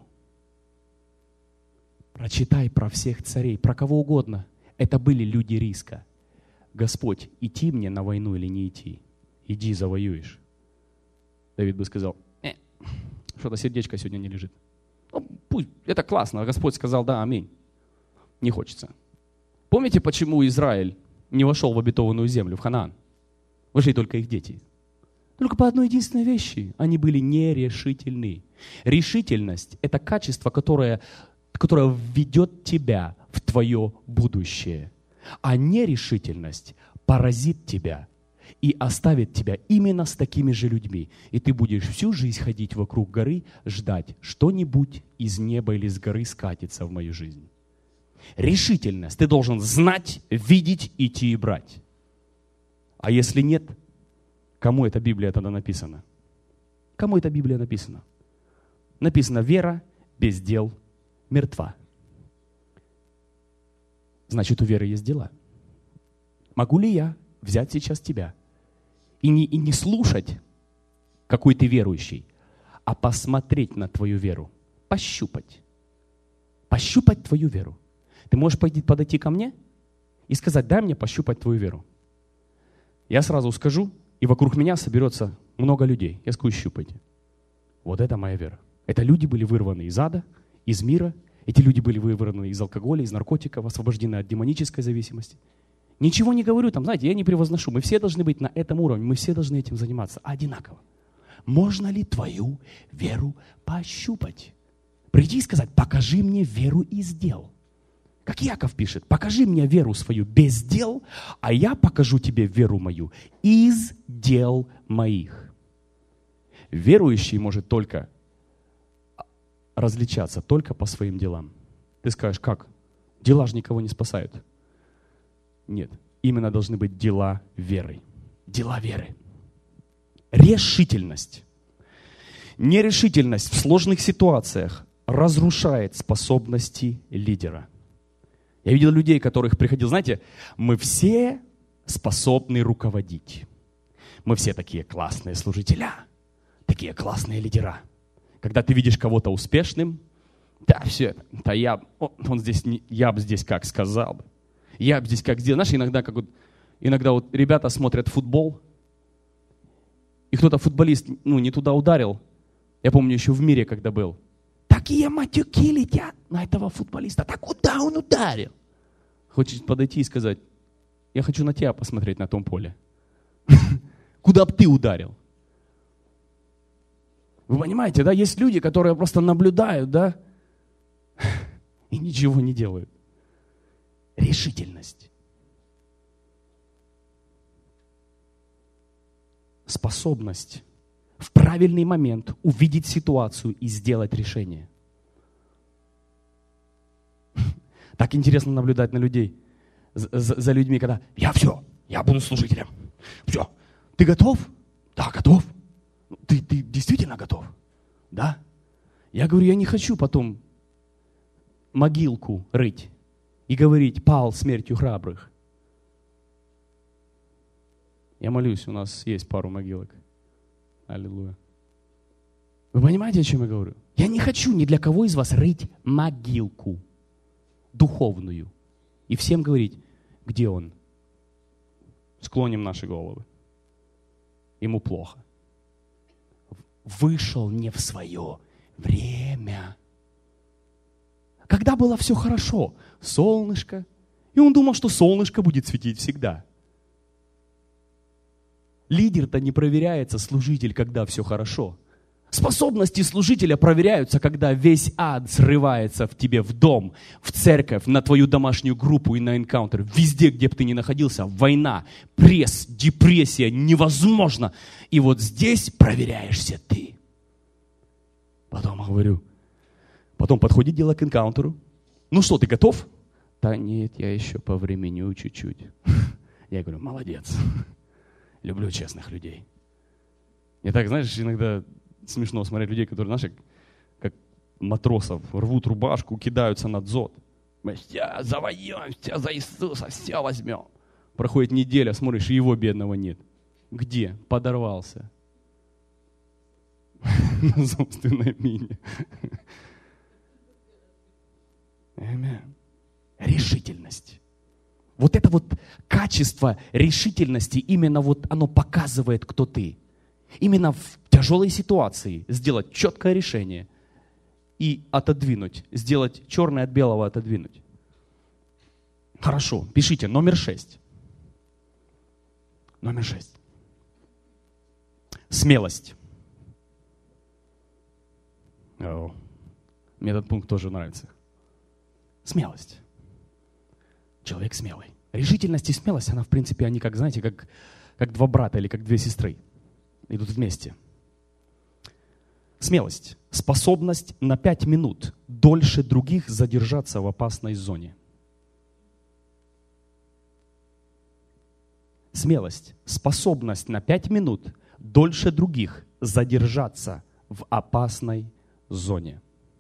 [SPEAKER 1] Прочитай про всех царей, про кого угодно. Это были люди риска. Господь, идти мне на войну или не идти? Иди, завоюешь. Давид бы сказал, что-то сердечко сегодня не лежит. Ну, пусть, это классно. Господь сказал, да, аминь. Не хочется. Помните, почему Израиль не вошел в обетованную землю, в Ханаан? Вошли только их дети. Только по одной единственной вещи. Они были нерешительны. Решительность – это качество, которое введет тебя в твое будущее. А нерешительность поразит тебя и оставит тебя именно с такими же людьми. И ты будешь всю жизнь ходить вокруг горы, ждать, что-нибудь из неба или с горы скатится в мою жизнь. Решительность. Ты должен знать, видеть, идти и брать. А если нет, кому эта Библия тогда написана? Кому эта Библия написана? Написано: вера без дел мертва. Значит, у веры есть дела. Могу ли я взять сейчас тебя и не слушать, какой ты верующий, а посмотреть на твою веру, пощупать твою веру? Ты можешь подойти ко мне и сказать: дай мне пощупать твою веру. Я сразу скажу, и вокруг меня соберется много людей. Я скажу: щупайте. Вот это моя вера. Это люди были вырваны из ада, из мира. Эти люди были вырваны из алкоголя, из наркотиков, освобождены от демонической зависимости. Ничего не говорю там, знаете, я не превозношу. Мы все должны быть на этом уровне, мы все должны этим заниматься одинаково. Можно ли твою веру пощупать? Прийти и сказать: покажи мне веру из дел. Как Яков пишет: покажи мне веру свою без дел, а я покажу тебе веру мою из дел моих. Верующий может только различаться только по своим делам. Ты скажешь: как? Дела же никого не спасают. Нет, именно должны быть дела веры. Дела веры. Решительность. Нерешительность в сложных ситуациях разрушает способности лидера. Я видел людей, которых приходил, знаете, мы все способны руководить. Мы все такие классные служителя, такие классные лидера. Когда ты видишь кого-то успешным, да, все, да я бы здесь как сказал бы. Я бы здесь как сделал. Знаешь, иногда вот ребята смотрят футбол, и кто-то футболист, не туда ударил. Я помню еще в мире, когда был. Такие матюки летят на этого футболиста. Так куда он ударил? Хочешь подойти и сказать: я хочу на тебя посмотреть на том поле. Куда бы ты ударил? Вы понимаете, да? Есть люди, которые просто наблюдают, да? И ничего не делают. Решительность. Способность в правильный момент увидеть ситуацию и сделать решение. Так интересно наблюдать на людей, за людьми, когда я буду служителем. Все. Ты готов? Да, готов. Ты действительно готов? Да. Я говорю, я не хочу потом могилку рыть и говорить, пал смертью храбрых. Я молюсь, у нас есть пару могилок. Аллилуйя. Вы понимаете, о чем я говорю? Я не хочу ни для кого из вас рыть могилку духовную. И всем говорить, где он? Склоним наши головы. Ему плохо. Вышел не в свое время. Когда было все хорошо, солнышко, и он думал, что солнышко будет светить всегда. Лидер-то не проверяется, служитель, когда все хорошо. Способности служителя проверяются, когда весь ад срывается в тебе в дом, в церковь, на твою домашнюю группу и на энкаунтер. Везде, где бы ты ни находился, война, пресс, депрессия, невозможно. И вот здесь проверяешься ты. Потом подходит дело к энкаунтеру. Ну что, ты готов? Да нет, я еще повременю чуть-чуть. Я говорю, молодец. Люблю честных людей. И так, знаешь, иногда смешно смотреть людей, которые, знаешь, как матросов, рвут рубашку, кидаются на дзот. Мы все завоюем, все за Иисуса, все возьмем. Проходит неделя, смотришь, и его бедного нет. Где? Подорвался. На собственной мине. Решительность. Вот это вот качество решительности, именно вот оно показывает, кто ты. Именно в тяжелой ситуации сделать четкое решение и отодвинуть, сделать черное от белого отодвинуть. Хорошо, пишите, номер 6. Номер 6. Смелость. Мне этот пункт тоже нравится. Смелость. Человек смелый. Решительность и смелость, она в принципе, они как, знаете, как два брата или как две сестры. Идут вместе. Смелость. Способность на 5 минут дольше других задержаться в опасной зоне. Смелость. Способность на 5 минут дольше других задержаться в опасной зоне.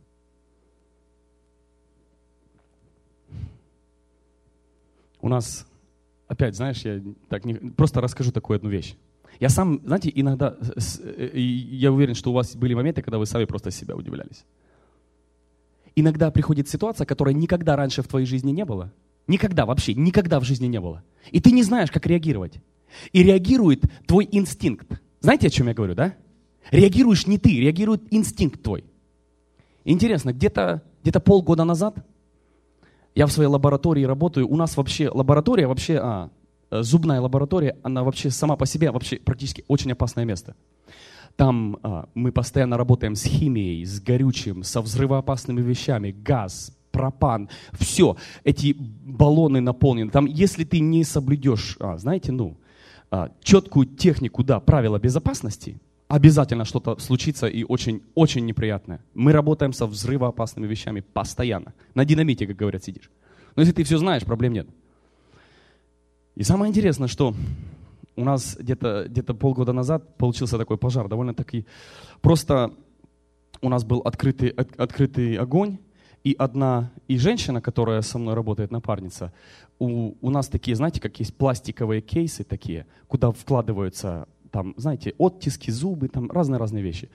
[SPEAKER 1] У нас, опять, знаешь, я просто расскажу такую одну вещь. Я сам, знаете, иногда, я уверен, что у вас были моменты, когда вы сами просто себя удивлялись. Иногда приходит ситуация, которой никогда раньше в твоей жизни не было. Никогда, вообще, никогда в жизни не было. И ты не знаешь, как реагировать. И реагирует твой инстинкт. Знаете, о чем я говорю, да? Реагируешь не ты, реагирует инстинкт твой. Интересно, где-то полгода назад я в своей лаборатории работаю. У нас вообще лаборатория, зубная лаборатория, она вообще сама по себе вообще практически очень опасное место. Там мы постоянно работаем с химией, с горючим, со взрывоопасными вещами, газ, пропан, все. Эти баллоны наполнены. Там, если ты не соблюдешь, четкую технику, правила безопасности, обязательно что-то случится и очень-очень неприятное. Мы работаем со взрывоопасными вещами постоянно. На динамите, как говорят, сидишь. Но если ты все знаешь, проблем нет. И самое интересное, что у нас где-то полгода назад получился такой пожар, довольно-таки просто у нас был открытый огонь, и женщина, которая со мной работает, напарница, у нас такие, знаете, как есть пластиковые кейсы такие, куда вкладываются там, знаете, оттиски, зубы, там разные вещи,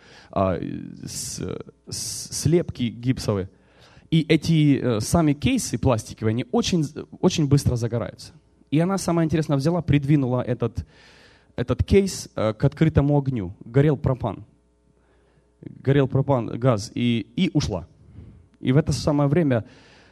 [SPEAKER 1] слепки гипсовые. И эти сами кейсы пластиковые, они очень, очень быстро загораются. И она, самое интересное, придвинула этот кейс к открытому огню. Горел пропан, газ, и ушла. И в это самое время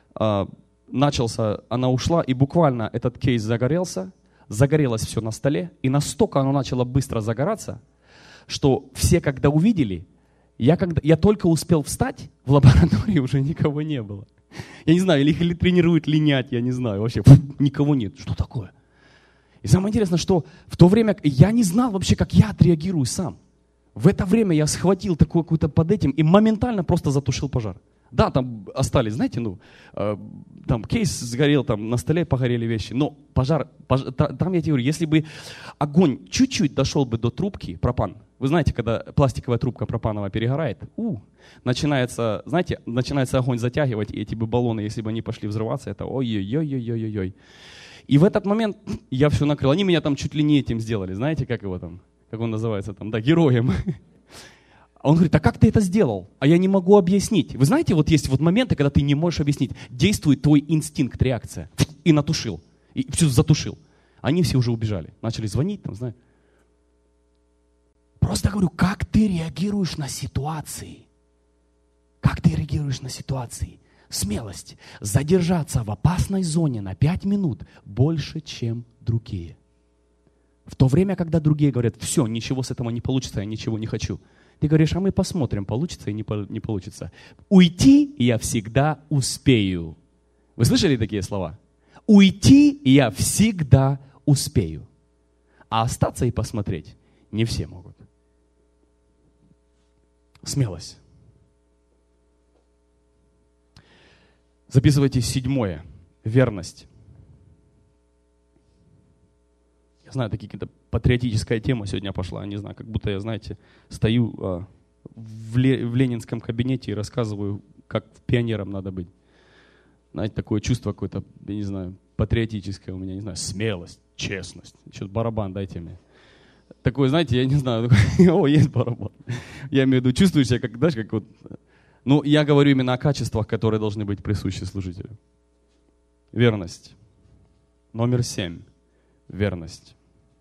[SPEAKER 1] она ушла, и буквально этот кейс загорелось все на столе, и настолько оно начало быстро загораться, что все, когда увидели, я только успел встать, в лаборатории уже никого не было. Я не знаю, или их тренируют линять, я не знаю, вообще никого нет. Что такое? И самое интересное, что в то время я не знал вообще, как я отреагирую сам. В это время я схватил такую какую-то под этим и моментально просто затушил пожар. Да, там остались, знаете, там кейс сгорел, там на столе погорели вещи, но пожар, там я тебе говорю, если бы огонь чуть-чуть дошел бы до трубки, пропан, вы знаете, когда пластиковая трубка пропановая перегорает, начинается огонь затягивать, и эти бы баллоны, если бы они пошли взрываться, это ой-ой-ой-ой-ой-ой. И в этот момент я все накрыл, они меня там чуть ли не этим сделали, знаете, как его там, как он называется там, да, героем. А он говорит, а как ты это сделал? А я не могу объяснить. Вы знаете, вот есть вот моменты, когда ты не можешь объяснить. Действует твой инстинкт, реакция. И натушил. И все затушил. Они все уже убежали. Начали звонить, там, знаешь. Просто говорю, как ты реагируешь на ситуации? Как ты реагируешь на ситуации? Смелость. Задержаться в опасной зоне на 5 минут больше, чем другие. В то время, когда другие говорят, все, ничего с этого не получится, я ничего не хочу. Ты говоришь, а мы посмотрим, получится и не получится. Уйти я всегда успею. Вы слышали такие слова? Уйти я всегда успею. А остаться и посмотреть не все могут. Смелость. Записывайте 7. Верность. Я знаю, такие какая-то патриотическая тема сегодня пошла. Не знаю, как будто я, знаете, стою в ленинском кабинете и рассказываю, как пионером надо быть. Знаете, такое чувство какое-то, я не знаю, патриотическое у меня, не знаю, смелость, честность. Еще барабан дайте мне. Такое, знаете, я не знаю, есть барабан. Я имею в виду, чувствую себя, как, знаешь, как вот... Ну, я говорю именно о качествах, которые должны быть присущи служителю. Верность. Номер 7. Верность.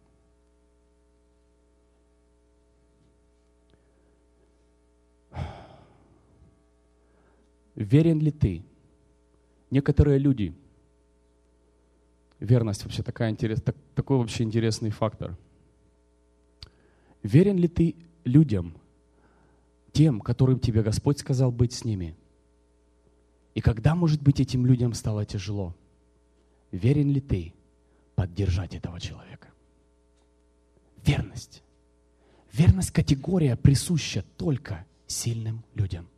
[SPEAKER 1] Верен ли ты? Некоторые люди, верность вообще такой вообще интересный фактор. Верен ли ты людям, тем, которым тебе Господь сказал быть с ними? И когда, может быть, этим людям стало тяжело, верен ли ты поддержать этого человека? Верность. Верность — категория, присуща только сильным людям.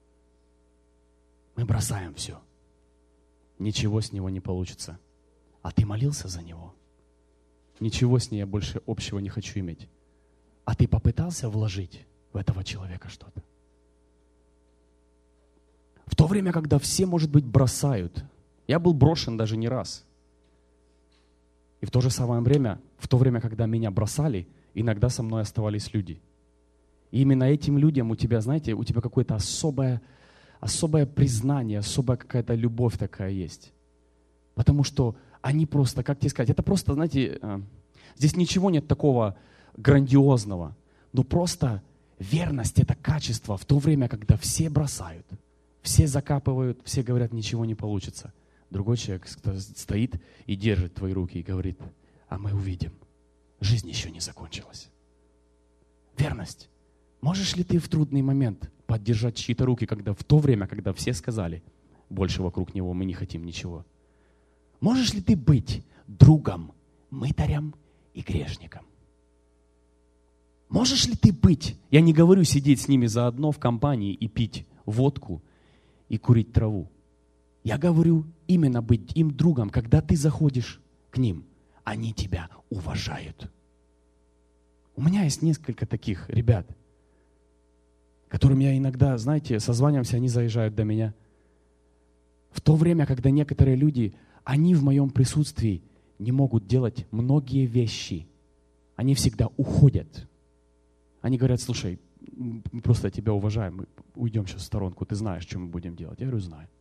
[SPEAKER 1] Мы бросаем все. Ничего с него не получится. А ты молился за него. Ничего с ней я больше общего не хочу иметь. А ты попытался вложить в этого человека что-то? В то время, когда все, может быть, бросают. Я был брошен даже не раз. И в то же самое время, в то время, когда меня бросали, иногда со мной оставались люди. И именно этим людям у тебя, знаете, у тебя какое-то особое признание, особая какая-то любовь такая есть. Потому что они просто, как тебе сказать, это просто, знаете, здесь ничего нет такого грандиозного, но просто верность — это качество в то время, когда все бросают, все закапывают, все говорят, ничего не получится. Другой человек стоит и держит твои руки и говорит, а мы увидим, жизнь еще не закончилась. Верность. Можешь ли ты в трудный момент поддержать чьи-то руки, в то время, когда все сказали, больше вокруг него мы не хотим ничего? Можешь ли ты быть другом, мытарем и грешником? Можешь ли ты быть, я не говорю сидеть с ними заодно в компании и пить водку и курить траву. Я говорю именно быть им другом, когда ты заходишь к ним, они тебя уважают. У меня есть несколько таких ребят, которым я иногда, знаете, созваниваемся, они заезжают до меня. В то время, когда некоторые люди, они в моем присутствии не могут делать многие вещи. Они всегда уходят. Они говорят, слушай, мы просто тебя уважаем, мы уйдем сейчас в сторонку, ты знаешь, что мы будем делать. Я говорю, знаю.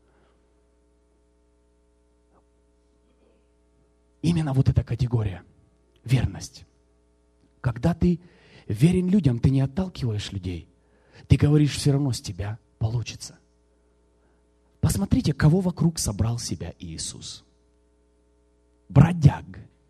[SPEAKER 1] Именно вот эта категория. Верность. Когда ты верен людям, ты не отталкиваешь людей. Ты говоришь, все равно с тебя получится. Посмотрите, кого вокруг собрал себя Иисус. Бродяг.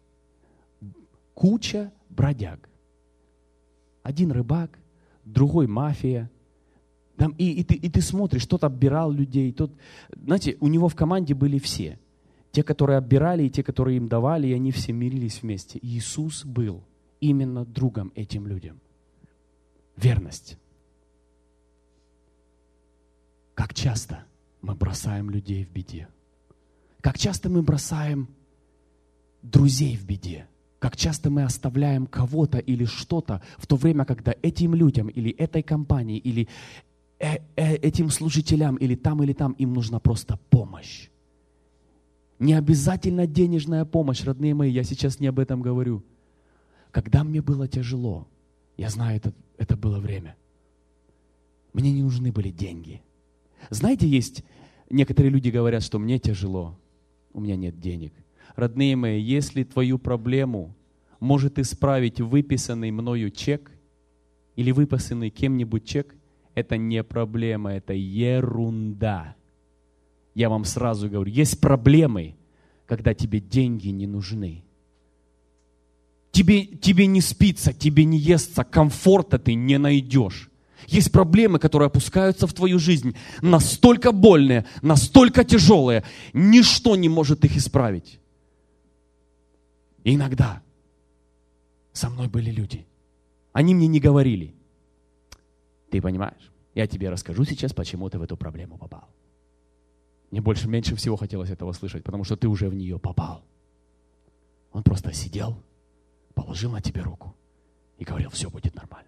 [SPEAKER 1] Куча бродяг. Один рыбак, другой мафия. И ты смотришь, тот оббирал людей. Знаете, у него в команде были все. Те, которые оббирали, и те, которые им давали, и они все мирились вместе. Иисус был именно другом этим людям. Верность. Как часто мы бросаем людей в беде. Как часто мы бросаем друзей в беде. Как часто мы оставляем кого-то или что-то в то время, когда этим людям или этой компании, или этим служителям, или там, им нужна просто помощь. Не обязательно денежная помощь, родные мои, я сейчас не об этом говорю. Когда мне было тяжело, я знаю, это было время, мне не нужны были деньги. Знаете, есть некоторые люди говорят, что мне тяжело, у меня нет денег. Родные мои, если твою проблему может исправить выписанный мною чек или выписанный кем-нибудь чек, это не проблема, это ерунда. Я вам сразу говорю, есть проблемы, когда тебе деньги не нужны. Тебе не спится, тебе не естся, комфорта ты не найдешь. Есть проблемы, которые опускаются в твою жизнь, настолько больные, настолько тяжелые, ничто не может их исправить. И иногда со мной были люди, они мне не говорили, ты понимаешь, я тебе расскажу сейчас, почему ты в эту проблему попал. Мне меньше всего хотелось этого слышать, потому что ты уже в нее попал. Он просто сидел, положил на тебе руку и говорил, все будет нормально.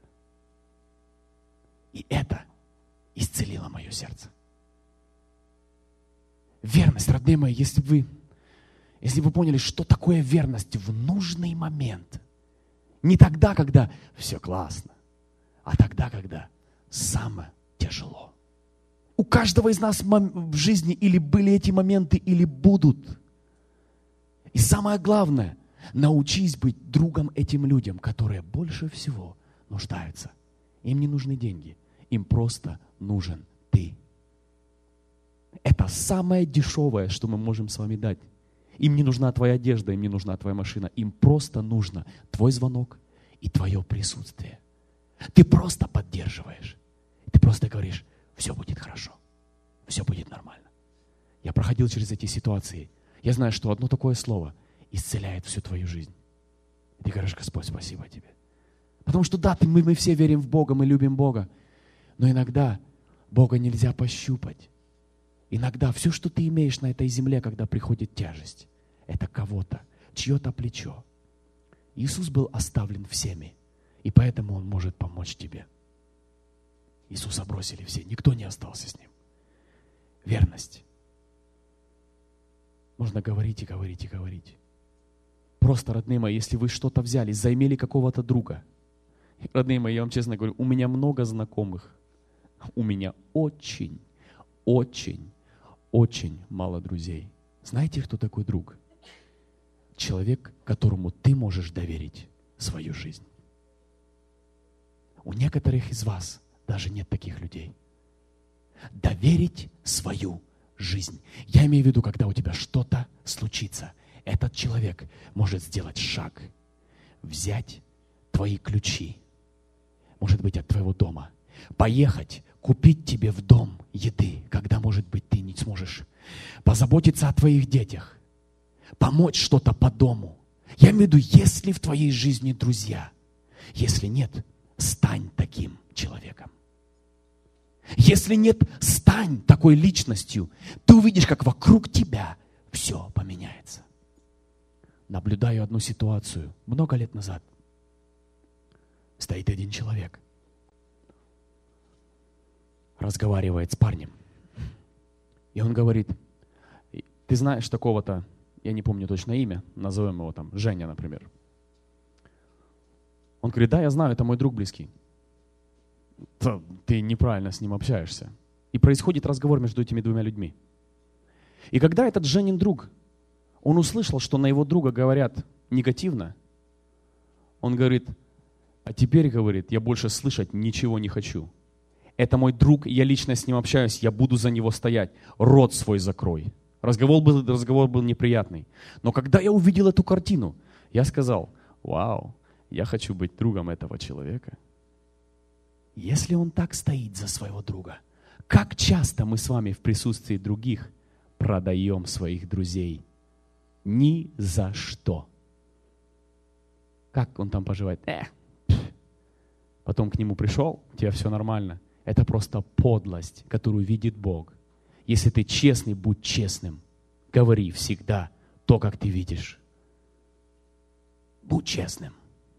[SPEAKER 1] И это исцелило мое сердце. Верность, родные мои, если вы поняли, что такое верность в нужный момент, не тогда, когда все классно, а тогда, когда самое тяжело. У каждого из нас в жизни или были эти моменты, или будут. И самое главное, научись быть другом этим людям, которые больше всего нуждаются. Им не нужны деньги, им просто нужен ты. Это самое дешевое, что мы можем с вами дать. Им не нужна твоя одежда, им не нужна твоя машина. Им просто нужно твой звонок и твое присутствие. Ты просто поддерживаешь. Ты просто говоришь, все будет хорошо, все будет нормально. Я проходил через эти ситуации. Я знаю, что одно такое слово исцеляет всю твою жизнь. И ты говоришь, Господь, спасибо тебе. Потому что да, мы все верим в Бога, мы любим Бога. Но иногда Бога нельзя пощупать. Иногда все, что ты имеешь на этой земле, когда приходит тяжесть, это кого-то, чье-то плечо. Иисус был оставлен всеми, и поэтому Он может помочь тебе. Иисуса бросили все, никто не остался с Ним. Верность. Можно говорить и говорить и говорить. Просто, родные мои, если вы что-то взяли, заимели какого-то друга. Родные мои, я вам честно говорю, у меня много знакомых. У меня очень мало друзей. Знаете, кто такой друг? Человек, которому ты можешь доверить свою жизнь. У некоторых из вас даже нет таких людей. Доверить свою жизнь. Я имею в виду, когда у тебя что-то случится, этот человек может сделать шаг, взять твои ключи, может быть, от твоего дома, поехать, купить тебе в дом еды, когда, может быть, ты не сможешь, позаботиться о твоих детях, помочь что-то по дому. Я имею в виду, если в твоей жизни друзья, если нет, стань таким человеком. Если нет, стань такой личностью. Ты увидишь, как вокруг тебя все поменяется. Наблюдаю одну ситуацию много лет назад. Стоит один человек, разговаривает с парнем. И он говорит, ты знаешь такого-то, я не помню точно имя, назовем его там Женя, например. Он говорит, да, я знаю, это мой друг близкий. Ты неправильно с ним общаешься. И происходит разговор между этими двумя людьми. И когда этот Женин друг, он услышал, что на его друга говорят негативно, он говорит, а теперь, говорит, я больше слышать ничего не хочу. Это мой друг, я лично с ним общаюсь, я буду за него стоять. Рот свой закрой. Разговор был неприятный. Но когда я увидел эту картину, я сказал, вау, я хочу быть другом этого человека. Если он так стоит за своего друга, как часто мы с вами в присутствии других продаем своих друзей? Ни за что. Как он там поживает? Потом к нему пришел, у тебя все нормально. Это просто подлость, которую видит Бог. Если ты честный, будь честным. Говори всегда то, как ты видишь. Будь честным.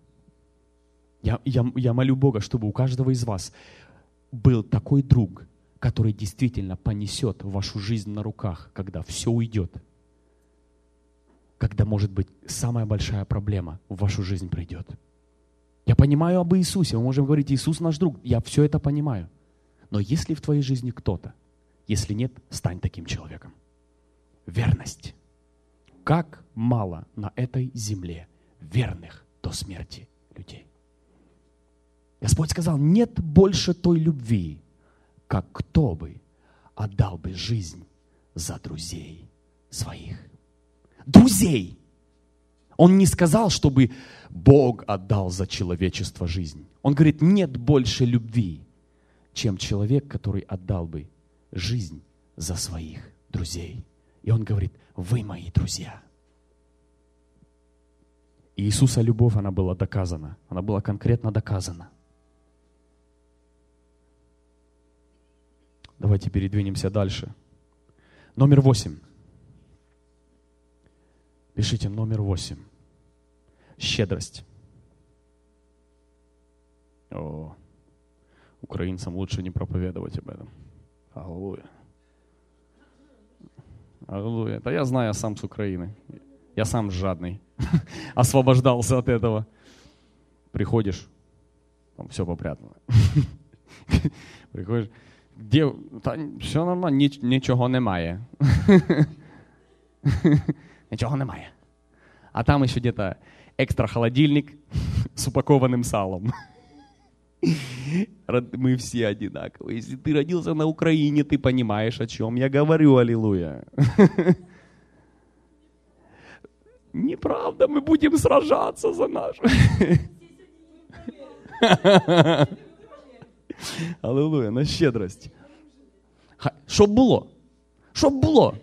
[SPEAKER 1] Я молю Бога, чтобы у каждого из вас был такой друг, который действительно понесет вашу жизнь на руках, когда все уйдет. Когда, может быть, самая большая проблема в вашу жизнь придет. Я понимаю об Иисусе. Мы можем говорить, Иисус наш друг. Я все это понимаю. Но есть ли в твоей жизни кто-то? Если нет, стань таким человеком. Верность. Как мало на этой земле верных до смерти людей. Господь сказал, нет больше той любви, как кто бы отдал бы жизнь за друзей своих. Друзей! Он не сказал, чтобы Бог отдал за человечество жизнь. Он говорит, нет больше любви, чем человек, который отдал бы жизнь за своих друзей. И он говорит, вы мои друзья. И Иисуса любовь, она была доказана. Она была конкретно доказана. Давайте передвинемся дальше. Номер 8. Пишите номер 8. Щедрость. О, украинцам лучше не проповедовать об этом. Аллилуйя. Аллилуйя. Да я знаю, я сам с Украины. Я сам жадный. Освобождался от этого. Приходишь, там все попрятано. Приходишь, где, все нормально, нічого немає. Нічого немає. А там еще где-то экстра холодильник с упакованным салом. Мы все одинаковые. Если ты родился на Украине, ты понимаешь, о чем я говорю. Аллилуйя. Неправда, мы будем сражаться за нашу. Аллилуйя, на щедрость. Щоб було? Щоб було?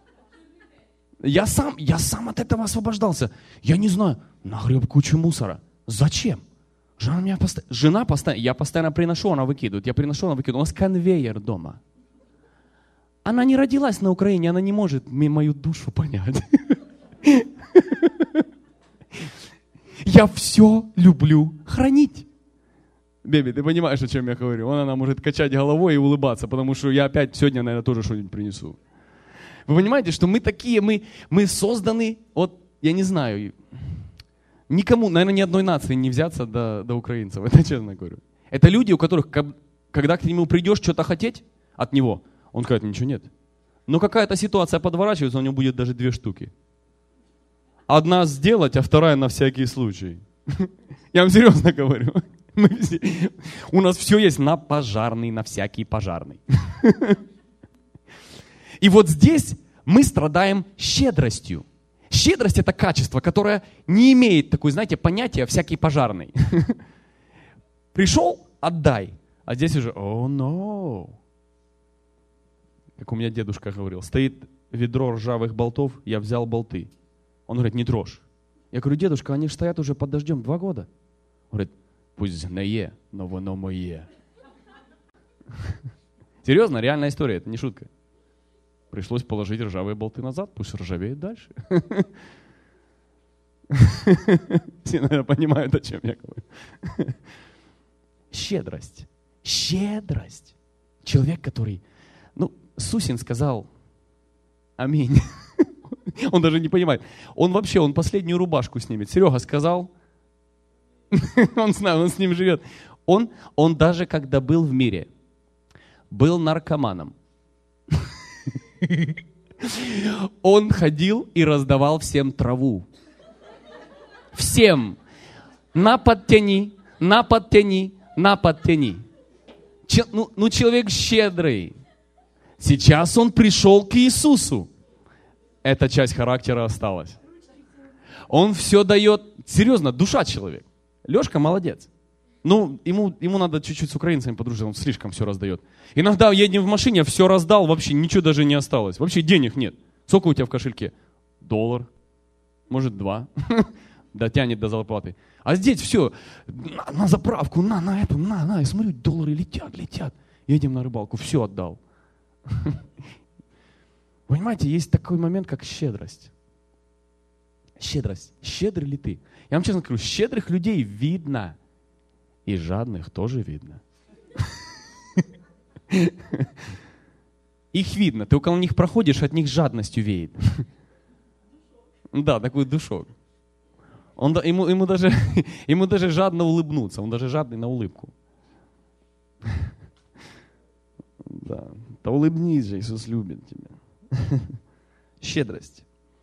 [SPEAKER 1] Я сам от этого освобождался. Я не знаю, нагреб кучу мусора. Зачем? Жена постоянно, я постоянно приношу, она выкидывает. Я приношу, она выкидывает. У нас конвейер дома. Она не родилась на Украине, она не может мою душу понять. Я все люблю хранить. Беби, ты понимаешь, о чем я говорю? Она может качать головой и улыбаться, потому что я опять сегодня, наверное, тоже что-нибудь принесу. Вы понимаете, что мы такие, мы созданы, вот, я не знаю, никому, наверное, ни одной нации не взяться до украинцев, это честно говорю. Это люди, у которых, когда к нему придешь что-то хотеть от него, он скажет, ничего нет. Но какая-то ситуация подворачивается, у него будет даже 2 штуки. Одна сделать, а вторая на всякий случай. Я вам серьезно говорю. У нас все есть на пожарный, на всякий пожарный. И вот здесь мы страдаем щедростью. Щедрость – это качество, которое не имеет такой, знаете, понятия всякий пожарный. Пришел – отдай. А здесь уже «О, no». Как у меня дедушка говорил, стоит ведро ржавых болтов, я взял болты. Он говорит, не трожь. Я говорю, дедушка, они же стоят уже под дождем 2 года. Он говорит, пусть згниє, но воно моє. Серьезно, реальная история, это не шутка. Пришлось положить ржавые болты назад, пусть ржавеет дальше. Все, наверное, понимают, о чем я говорю. Щедрость. Щедрость. Человек, который... Сусин сказал аминь. Он даже не понимает. Он последнюю рубашку снимет. Серега сказал, он знает, он с ним живет. Он даже когда был в мире, был наркоманом. Он ходил и раздавал всем траву. Всем. На подтяни, на подтяни, на подтяни. Человек щедрый. Сейчас он пришел к Иисусу. Эта часть характера осталась. Он все дает. Серьезно, душа человек. Лешка молодец. Ему надо чуть-чуть с украинцами подружиться, он слишком все раздает. Иногда едем в машине, все раздал, вообще ничего даже не осталось. Вообще денег нет. Сколько у тебя в кошельке? $1, может 2. Дотянет до зарплаты. А здесь все, на заправку, на эту, на. Я смотрю, доллары летят. Едем на рыбалку, все отдал. Понимаете, есть такой момент, как щедрость. Щедрость. Щедрый ли ты? Я вам честно скажу, щедрых людей видно. И жадных тоже видно. Их видно. Ты около них проходишь, от них жадностью веет. Да, такой душок. Ему даже жадно улыбнуться. Он даже жадный на улыбку. Да. Да улыбнись же, Иисус любит тебя. Щедрость.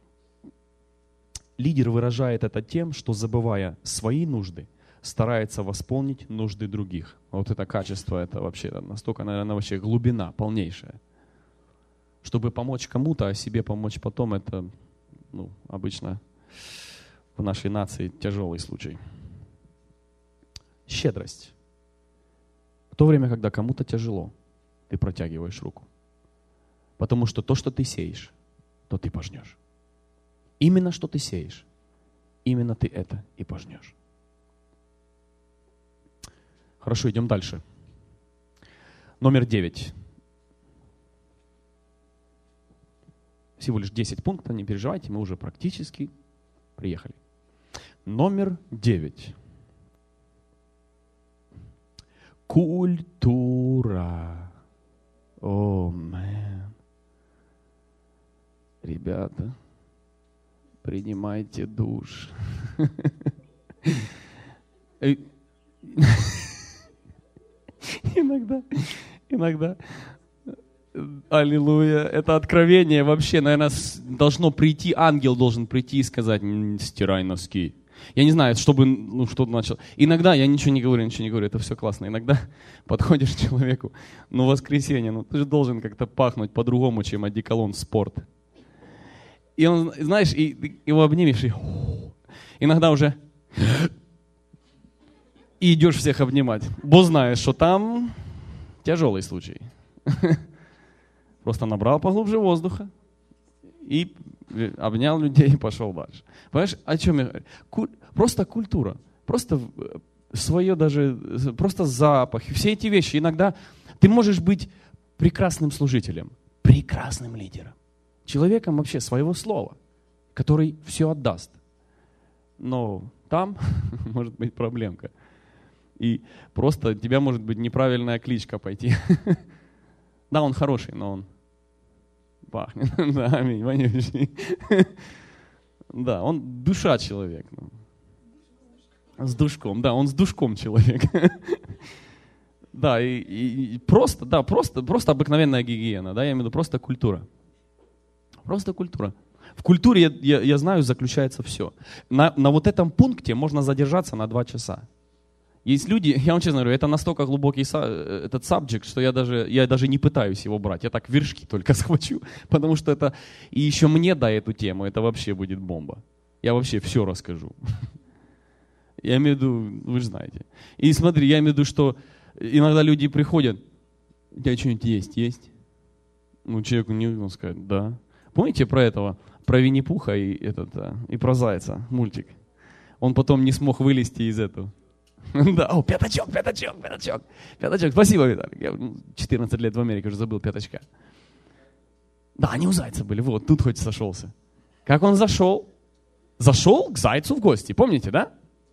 [SPEAKER 1] Лидер выражает это тем, что, забывая свои нужды, старается восполнить нужды других. Вот это качество, это вообще настолько, наверное, вообще глубина полнейшая. Чтобы помочь кому-то, а себе помочь потом, это обычно в нашей нации тяжелый случай. Щедрость. В то время, когда кому-то тяжело, ты протягиваешь руку. Потому что то, что ты сеешь, то ты пожнешь. Именно что ты сеешь, именно ты это и пожнешь. Хорошо, идем дальше. Номер 9. Всего лишь 10 пунктов, не переживайте, мы уже практически приехали. Номер 9. Культура. О, мэн. Ребята, принимайте душ. Иногда, аллилуйя, это откровение вообще, наверное, должно прийти, ангел должен прийти и сказать, стирай носки. Я не знаю, чтобы, что-то начал. Иногда, я ничего не говорю, это все классно. Иногда подходишь к человеку, воскресенье, ты же должен как-то пахнуть по-другому, чем одеколон спорт. И он, знаешь, и его обнимешь, и иногда уже и идешь всех обнимать. Бо знаешь, что там тяжелый случай. Просто набрал поглубже воздуха и обнял людей и пошел дальше. Понимаешь, о чем я говорю? Просто культура, просто свое даже, просто запах. Все эти вещи. Иногда ты можешь быть прекрасным служителем, прекрасным лидером. Человеком вообще своего слова, который все отдаст. Но там может быть проблемка. И просто у тебя может быть неправильная кличка пойти. Да, он хороший, но он пахнет. Да, аминь, вонючий. Да, он душа человек. С душком, да, он с душком человек. Да, и просто обыкновенная гигиена, да, я имею в виду просто культура. Просто культура. В культуре, я знаю, заключается все. На вот этом пункте можно задержаться на 2 часа. Есть люди, я вам честно говорю, это настолько глубокий этот subject, что я даже не пытаюсь его брать. Я так вершки только схвачу, потому что это, и еще мне дай эту тему, это вообще будет бомба. Я вообще все расскажу. Я имею в виду, вы же знаете. И смотри, я имею в виду, что иногда люди приходят, у тебя что-нибудь есть? Человеку не нужно сказать, да. Помните про этого, про Винни-Пуха и про Зайца, мультик? Он потом не смог вылезти из этого. Да, пятачок. Спасибо, Виталик. Я 14 лет в Америке уже забыл пятачка. Да, они у Зайца были, вот, тут хоть сошелся. Как он зашел? Зашел к Зайцу в гости, помните, да?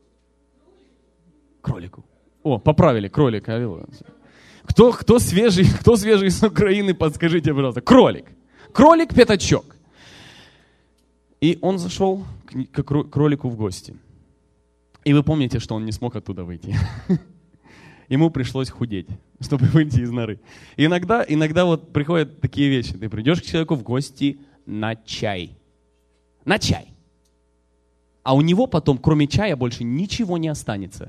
[SPEAKER 1] Кролику. О, поправили, кролика. Кто свежий из Украины, подскажите, пожалуйста. Кролик-пятачок. И он зашел к кролику в гости. И вы помните, что он не смог оттуда выйти. Ему пришлось худеть, чтобы выйти из норы. И иногда вот приходят такие вещи. Ты придешь к человеку в гости на чай. На чай. А у него потом, кроме чая, больше ничего не останется.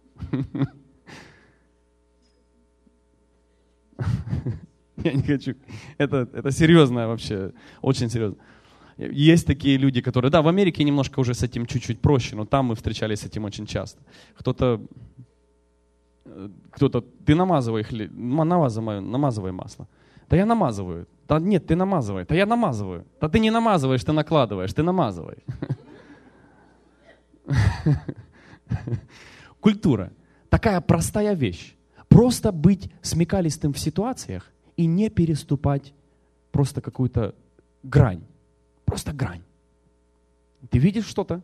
[SPEAKER 1] Я не хочу. Это серьезно вообще, очень серьезно. Есть такие люди, которые... Да, в Америке немножко уже с этим чуть-чуть проще, но там мы встречались с этим очень часто. Кто-то ты намазывай масло. Да я намазываю. Да нет, ты намазывай. Да я намазываю. Да ты не намазываешь, ты накладываешь, ты намазывай. Культура. Такая простая вещь. Просто быть смекалистым в ситуациях и не переступать просто какую-то грань. Просто грань. Ты видишь что-то?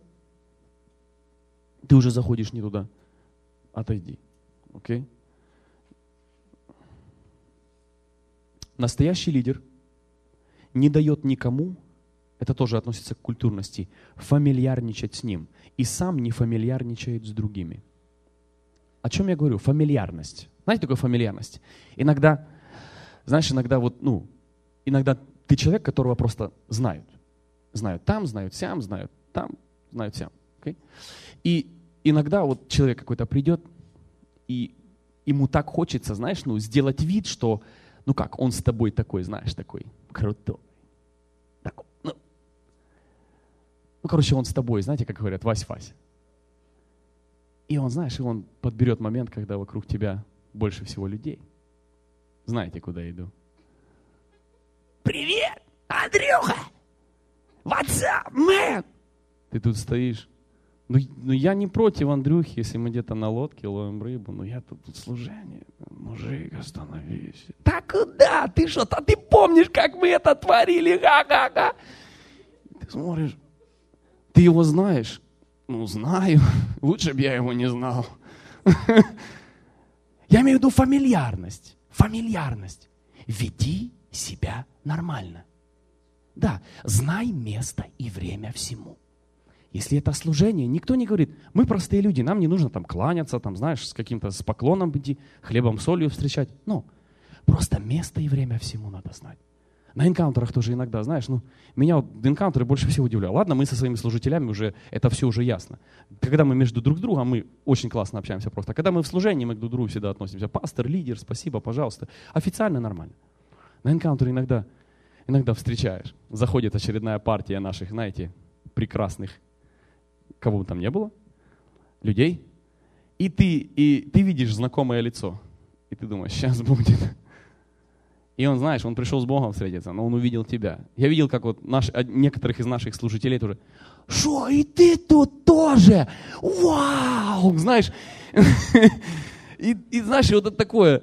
[SPEAKER 1] Ты уже заходишь не туда. Отойди. Окей? Настоящий лидер не дает никому, это тоже относится к культурности, фамильярничать с ним. И сам не фамильярничает с другими. О чем я говорю? Фамильярность. Знаете, такое фамильярность? Иногда, знаешь, иногда ты человек, которого просто знают. Знают там, знают сям, знают там, знают сям. Okay? И иногда вот человек какой-то придет, и ему так хочется, знаешь, сделать вид, что, он с тобой такой, знаешь, такой крутой. Такой, он с тобой, знаете, как говорят, Вась-Вась. И он, знаешь, он подберет момент, когда вокруг тебя больше всего людей. Знаете, куда я иду? Привет, Андрюха! What's up, man? Ты тут стоишь. Я не против Андрюхи, если мы где-то на лодке ловим рыбу, но я тут служение. Мужик, остановись. Да куда? Ты что-то, ты помнишь, как мы это творили? Ха-ха-ха. Ты смотришь, ты его знаешь? Знаю. Лучше бы я его не знал. Я имею в виду фамильярность. Фамильярность. Веди себя нормально. Да, знай место и время всему. Если это служение, никто не говорит, мы простые люди, нам не нужно там кланяться, с поклоном идти, хлебом, солью встречать. Просто место и время всему надо знать. На энкаунтерах тоже иногда, меня энкаунтеры больше всего удивляют. Ладно, мы со своими служителями это все уже ясно. Когда мы между друг другом, мы очень классно общаемся просто. Когда мы в служении, мы друг к другу всегда относимся. Пастор, лидер, спасибо, пожалуйста. Официально нормально. На энкаунтере иногда встречаешь. Заходит очередная партия наших, прекрасных, кого бы там не было, людей. И ты видишь знакомое лицо. И ты думаешь, сейчас будет. И он, он пришел с Богом встретиться, но он увидел тебя. Я видел, как некоторых из наших служителей тоже. Шо, и ты тут тоже? Вау! Знаешь, и вот это такое.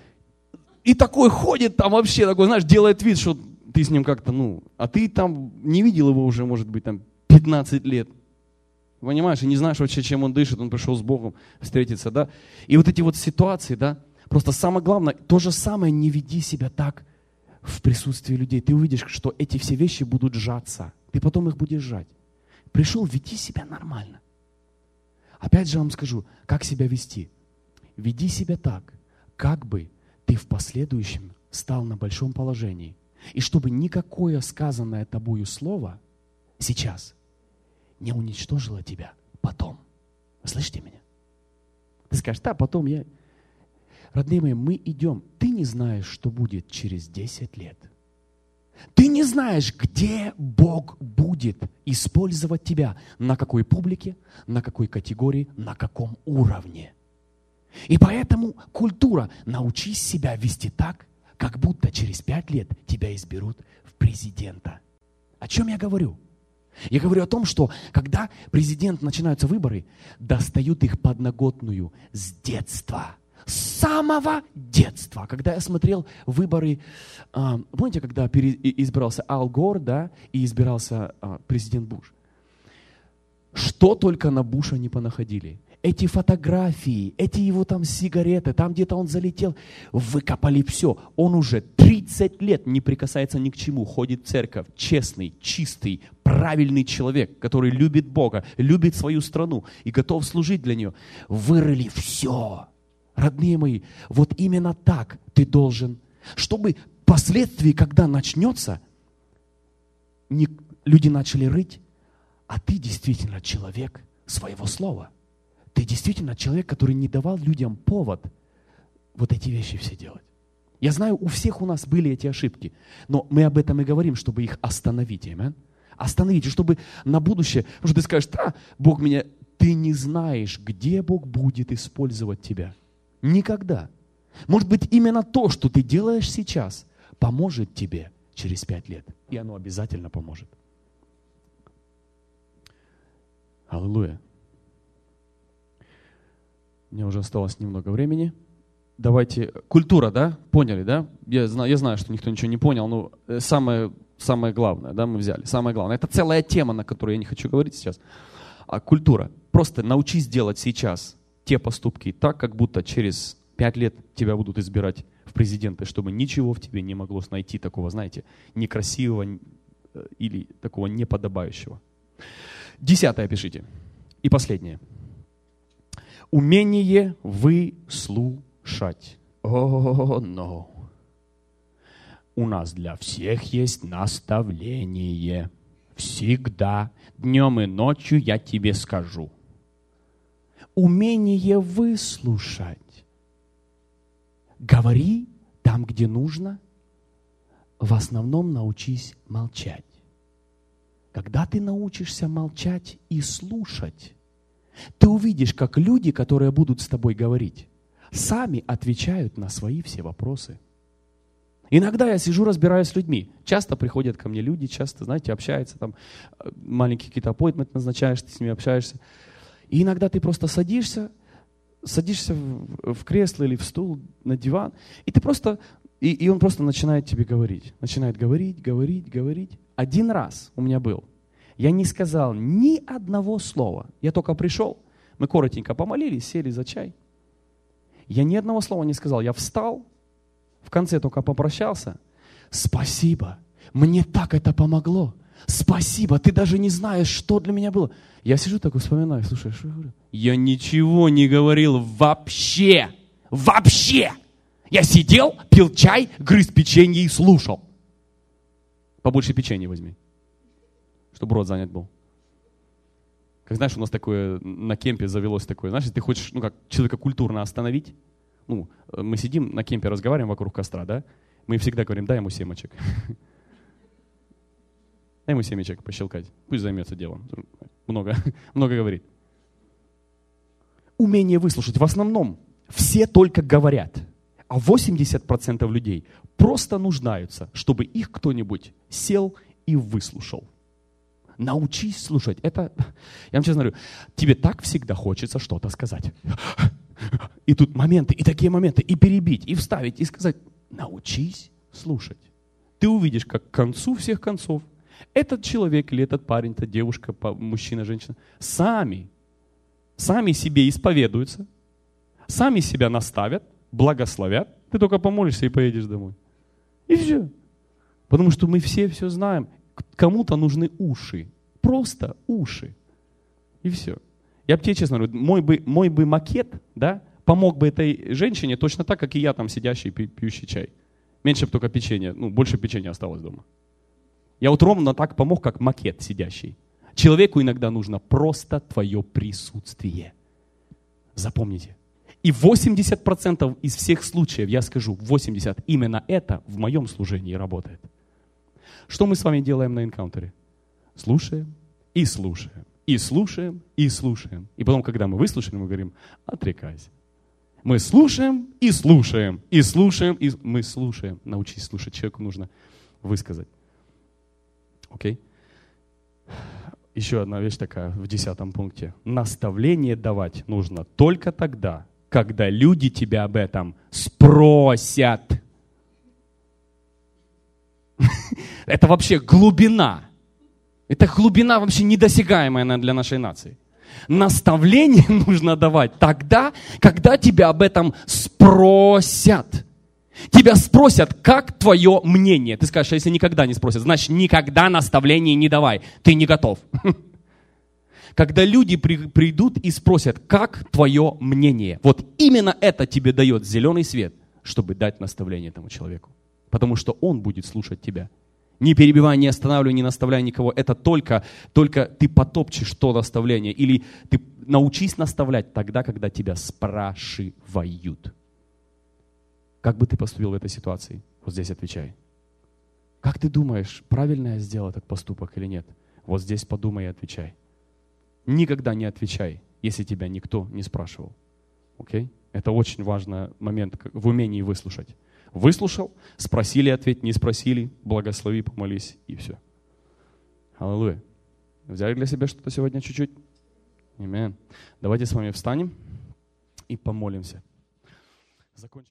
[SPEAKER 1] И такой ходит там вообще, делает вид, что ты с ним как-то, а ты там не видел его уже, может быть, 15 лет. Понимаешь, и не знаешь вообще, чем он дышит, он пришел с Богом встретиться, да. И вот эти вот ситуации, да, просто самое главное, то же самое, не веди себя так в присутствии людей. Ты увидишь, что эти все вещи будут сжаться. Ты потом их будешь сжать. Пришел, веди себя нормально. Опять же вам скажу, как себя вести. Веди себя так, как бы ты в последующем стал на большом положении. И чтобы никакое сказанное тобою слово сейчас не уничтожило тебя потом. Вы слышите меня? Ты скажешь, да, потом я... Родные мои, мы идем. Ты не знаешь, что будет через 10 лет. Ты не знаешь, где Бог будет использовать тебя, на какой публике, на какой категории, на каком уровне. И поэтому культура. Научись себя вести так, как будто через 5 лет тебя изберут в президента. О чем я говорю? Я говорю о том, что когда президент начинаются выборы, достают их подноготную с детства. С самого детства. Когда я смотрел выборы, помните, когда избирался Ал Гор, да, и избирался президент Буш? Что только на Буша не понаходили. Эти фотографии, эти его там сигареты, там где-то он залетел, выкопали все. Он уже 30 лет не прикасается ни к чему, ходит в церковь, честный, чистый, правильный человек, который любит Бога, любит свою страну и готов служить для нее. Вырыли все. Родные мои, вот именно так ты должен, чтобы впоследствии, когда начнется, люди начали рыть, а ты действительно человек своего слова. Ты действительно человек, который не давал людям повод вот эти вещи все делать. Я знаю, у всех у нас были эти ошибки, но мы об этом и говорим, чтобы их остановить. Аминь. Остановить, чтобы на будущее, потому что ты скажешь, Бог меня, ты не знаешь, где Бог будет использовать тебя. Никогда. Может быть, именно то, что ты делаешь сейчас, поможет тебе через 5 лет. И оно обязательно поможет. Аллилуйя. У меня уже осталось немного времени. Давайте. Культура, да? Поняли, да? Я знаю, что никто ничего не понял, но самое самое главное, да, мы взяли. Самое главное. Это целая тема, на которую я не хочу говорить сейчас. А культура. Просто научись делать сейчас те поступки так, как будто через 5 лет тебя будут избирать в президенты, чтобы ничего в тебе не могло найти такого, знаете, некрасивого или такого неподобающего. 10 пишите. И последнее. Умение выслушать. О, но. У нас для всех есть наставление. Всегда, днем и ночью я тебе скажу. Умение выслушать. Говори там, где нужно. В основном научись молчать. Когда ты научишься молчать и слушать, ты увидишь, как люди, которые будут с тобой говорить, сами отвечают на свои все вопросы. Иногда я сижу, разбираюсь с людьми. Часто приходят ко мне люди, часто, знаете, общаются, там маленькие какие-то аппоинтменты назначаешь, ты с ними общаешься. И иногда ты просто садишься в кресло или в стул, на диван, и ты просто, и он просто начинает тебе говорить. Начинает говорить. Один раз у меня был. Я не сказал ни одного слова. Я только пришел, мы коротенько помолились, сели за чай. Я ни одного слова не сказал. Я встал, в конце только попрощался. Спасибо, мне так это помогло. Спасибо, ты даже не знаешь, что для меня было. Я сижу такой, вспоминаю, слушай, что я говорю? Я ничего не говорил вообще. Вообще. Я сидел, пил чай, грыз печенье и слушал. Побольше печенья возьми, чтобы рот занят был. Как знаешь, у нас такое на кемпе завелось такое, знаешь, если ты хочешь, как человека культурно остановить, мы сидим на кемпе, разговариваем вокруг костра, да? Мы всегда говорим, дай ему семечек. Дай ему семечек пощелкать, пусть займется делом. Много говорит. Умение выслушать. В основном все только говорят, а 80% людей просто нуждаются, чтобы их кто-нибудь сел и выслушал. Научись слушать. Это, я вам честно говорю, тебе так всегда хочется что-то сказать. И тут моменты, и такие моменты, и перебить, и вставить, и сказать. Научись слушать. Ты увидишь, как к концу всех концов этот человек или этот парень, эта девушка, мужчина, женщина, сами себе исповедуются, сами себя наставят, благословят. Ты только помолишься и поедешь домой. И все. Потому что мы все знаем. Кому-то нужны уши. Просто уши. И все. Я бы тебе честно говорю, мой бы макет, да, помог бы этой женщине точно так, как и я там сидящий, пьющий чай. Меньше бы только печенья, больше печенья осталось дома. Я вот ровно так помог, как макет сидящий. Человеку иногда нужно просто твое присутствие. Запомните. И 80% из всех случаев, я скажу, 80%, именно это в моем служении работает. Что мы с вами делаем на энкаунтере? Слушаем и слушаем, и слушаем, и слушаем. И потом, когда мы выслушаем, мы говорим, отрекайся. Мы слушаем и слушаем, и слушаем, и мы слушаем. Научись слушать, человеку нужно высказать. Окей? Еще одна вещь такая в 10 пункте. Наставление давать нужно только тогда, когда люди тебя об этом спросят. Это вообще глубина. Это глубина вообще недосягаемая для нашей нации. Наставление нужно давать тогда, когда тебя об этом спросят. Тебя спросят, как твое мнение. Ты скажешь, если никогда не спросят, значит, никогда наставление не давай. Ты не готов. Когда люди придут и спросят, как твое мнение. Вот именно это тебе дает зеленый свет, чтобы дать наставление этому человеку. Потому что он будет слушать тебя. Не перебивай, не останавливай, не наставляй никого. Это только ты потопчешь то наставление. Или ты научись наставлять тогда, когда тебя спрашивают. Как бы ты поступил в этой ситуации? Вот здесь отвечай. Как ты думаешь, правильно я сделал этот поступок или нет? Вот здесь подумай и отвечай. Никогда не отвечай, если тебя никто не спрашивал. Окей? Это очень важный момент в умении выслушать. Выслушал, спросили ответь, не спросили, благослови, помолись и все. Аллилуйя. Взяли для себя что-то сегодня чуть-чуть? Аминь. Давайте с вами встанем и помолимся. Закончим.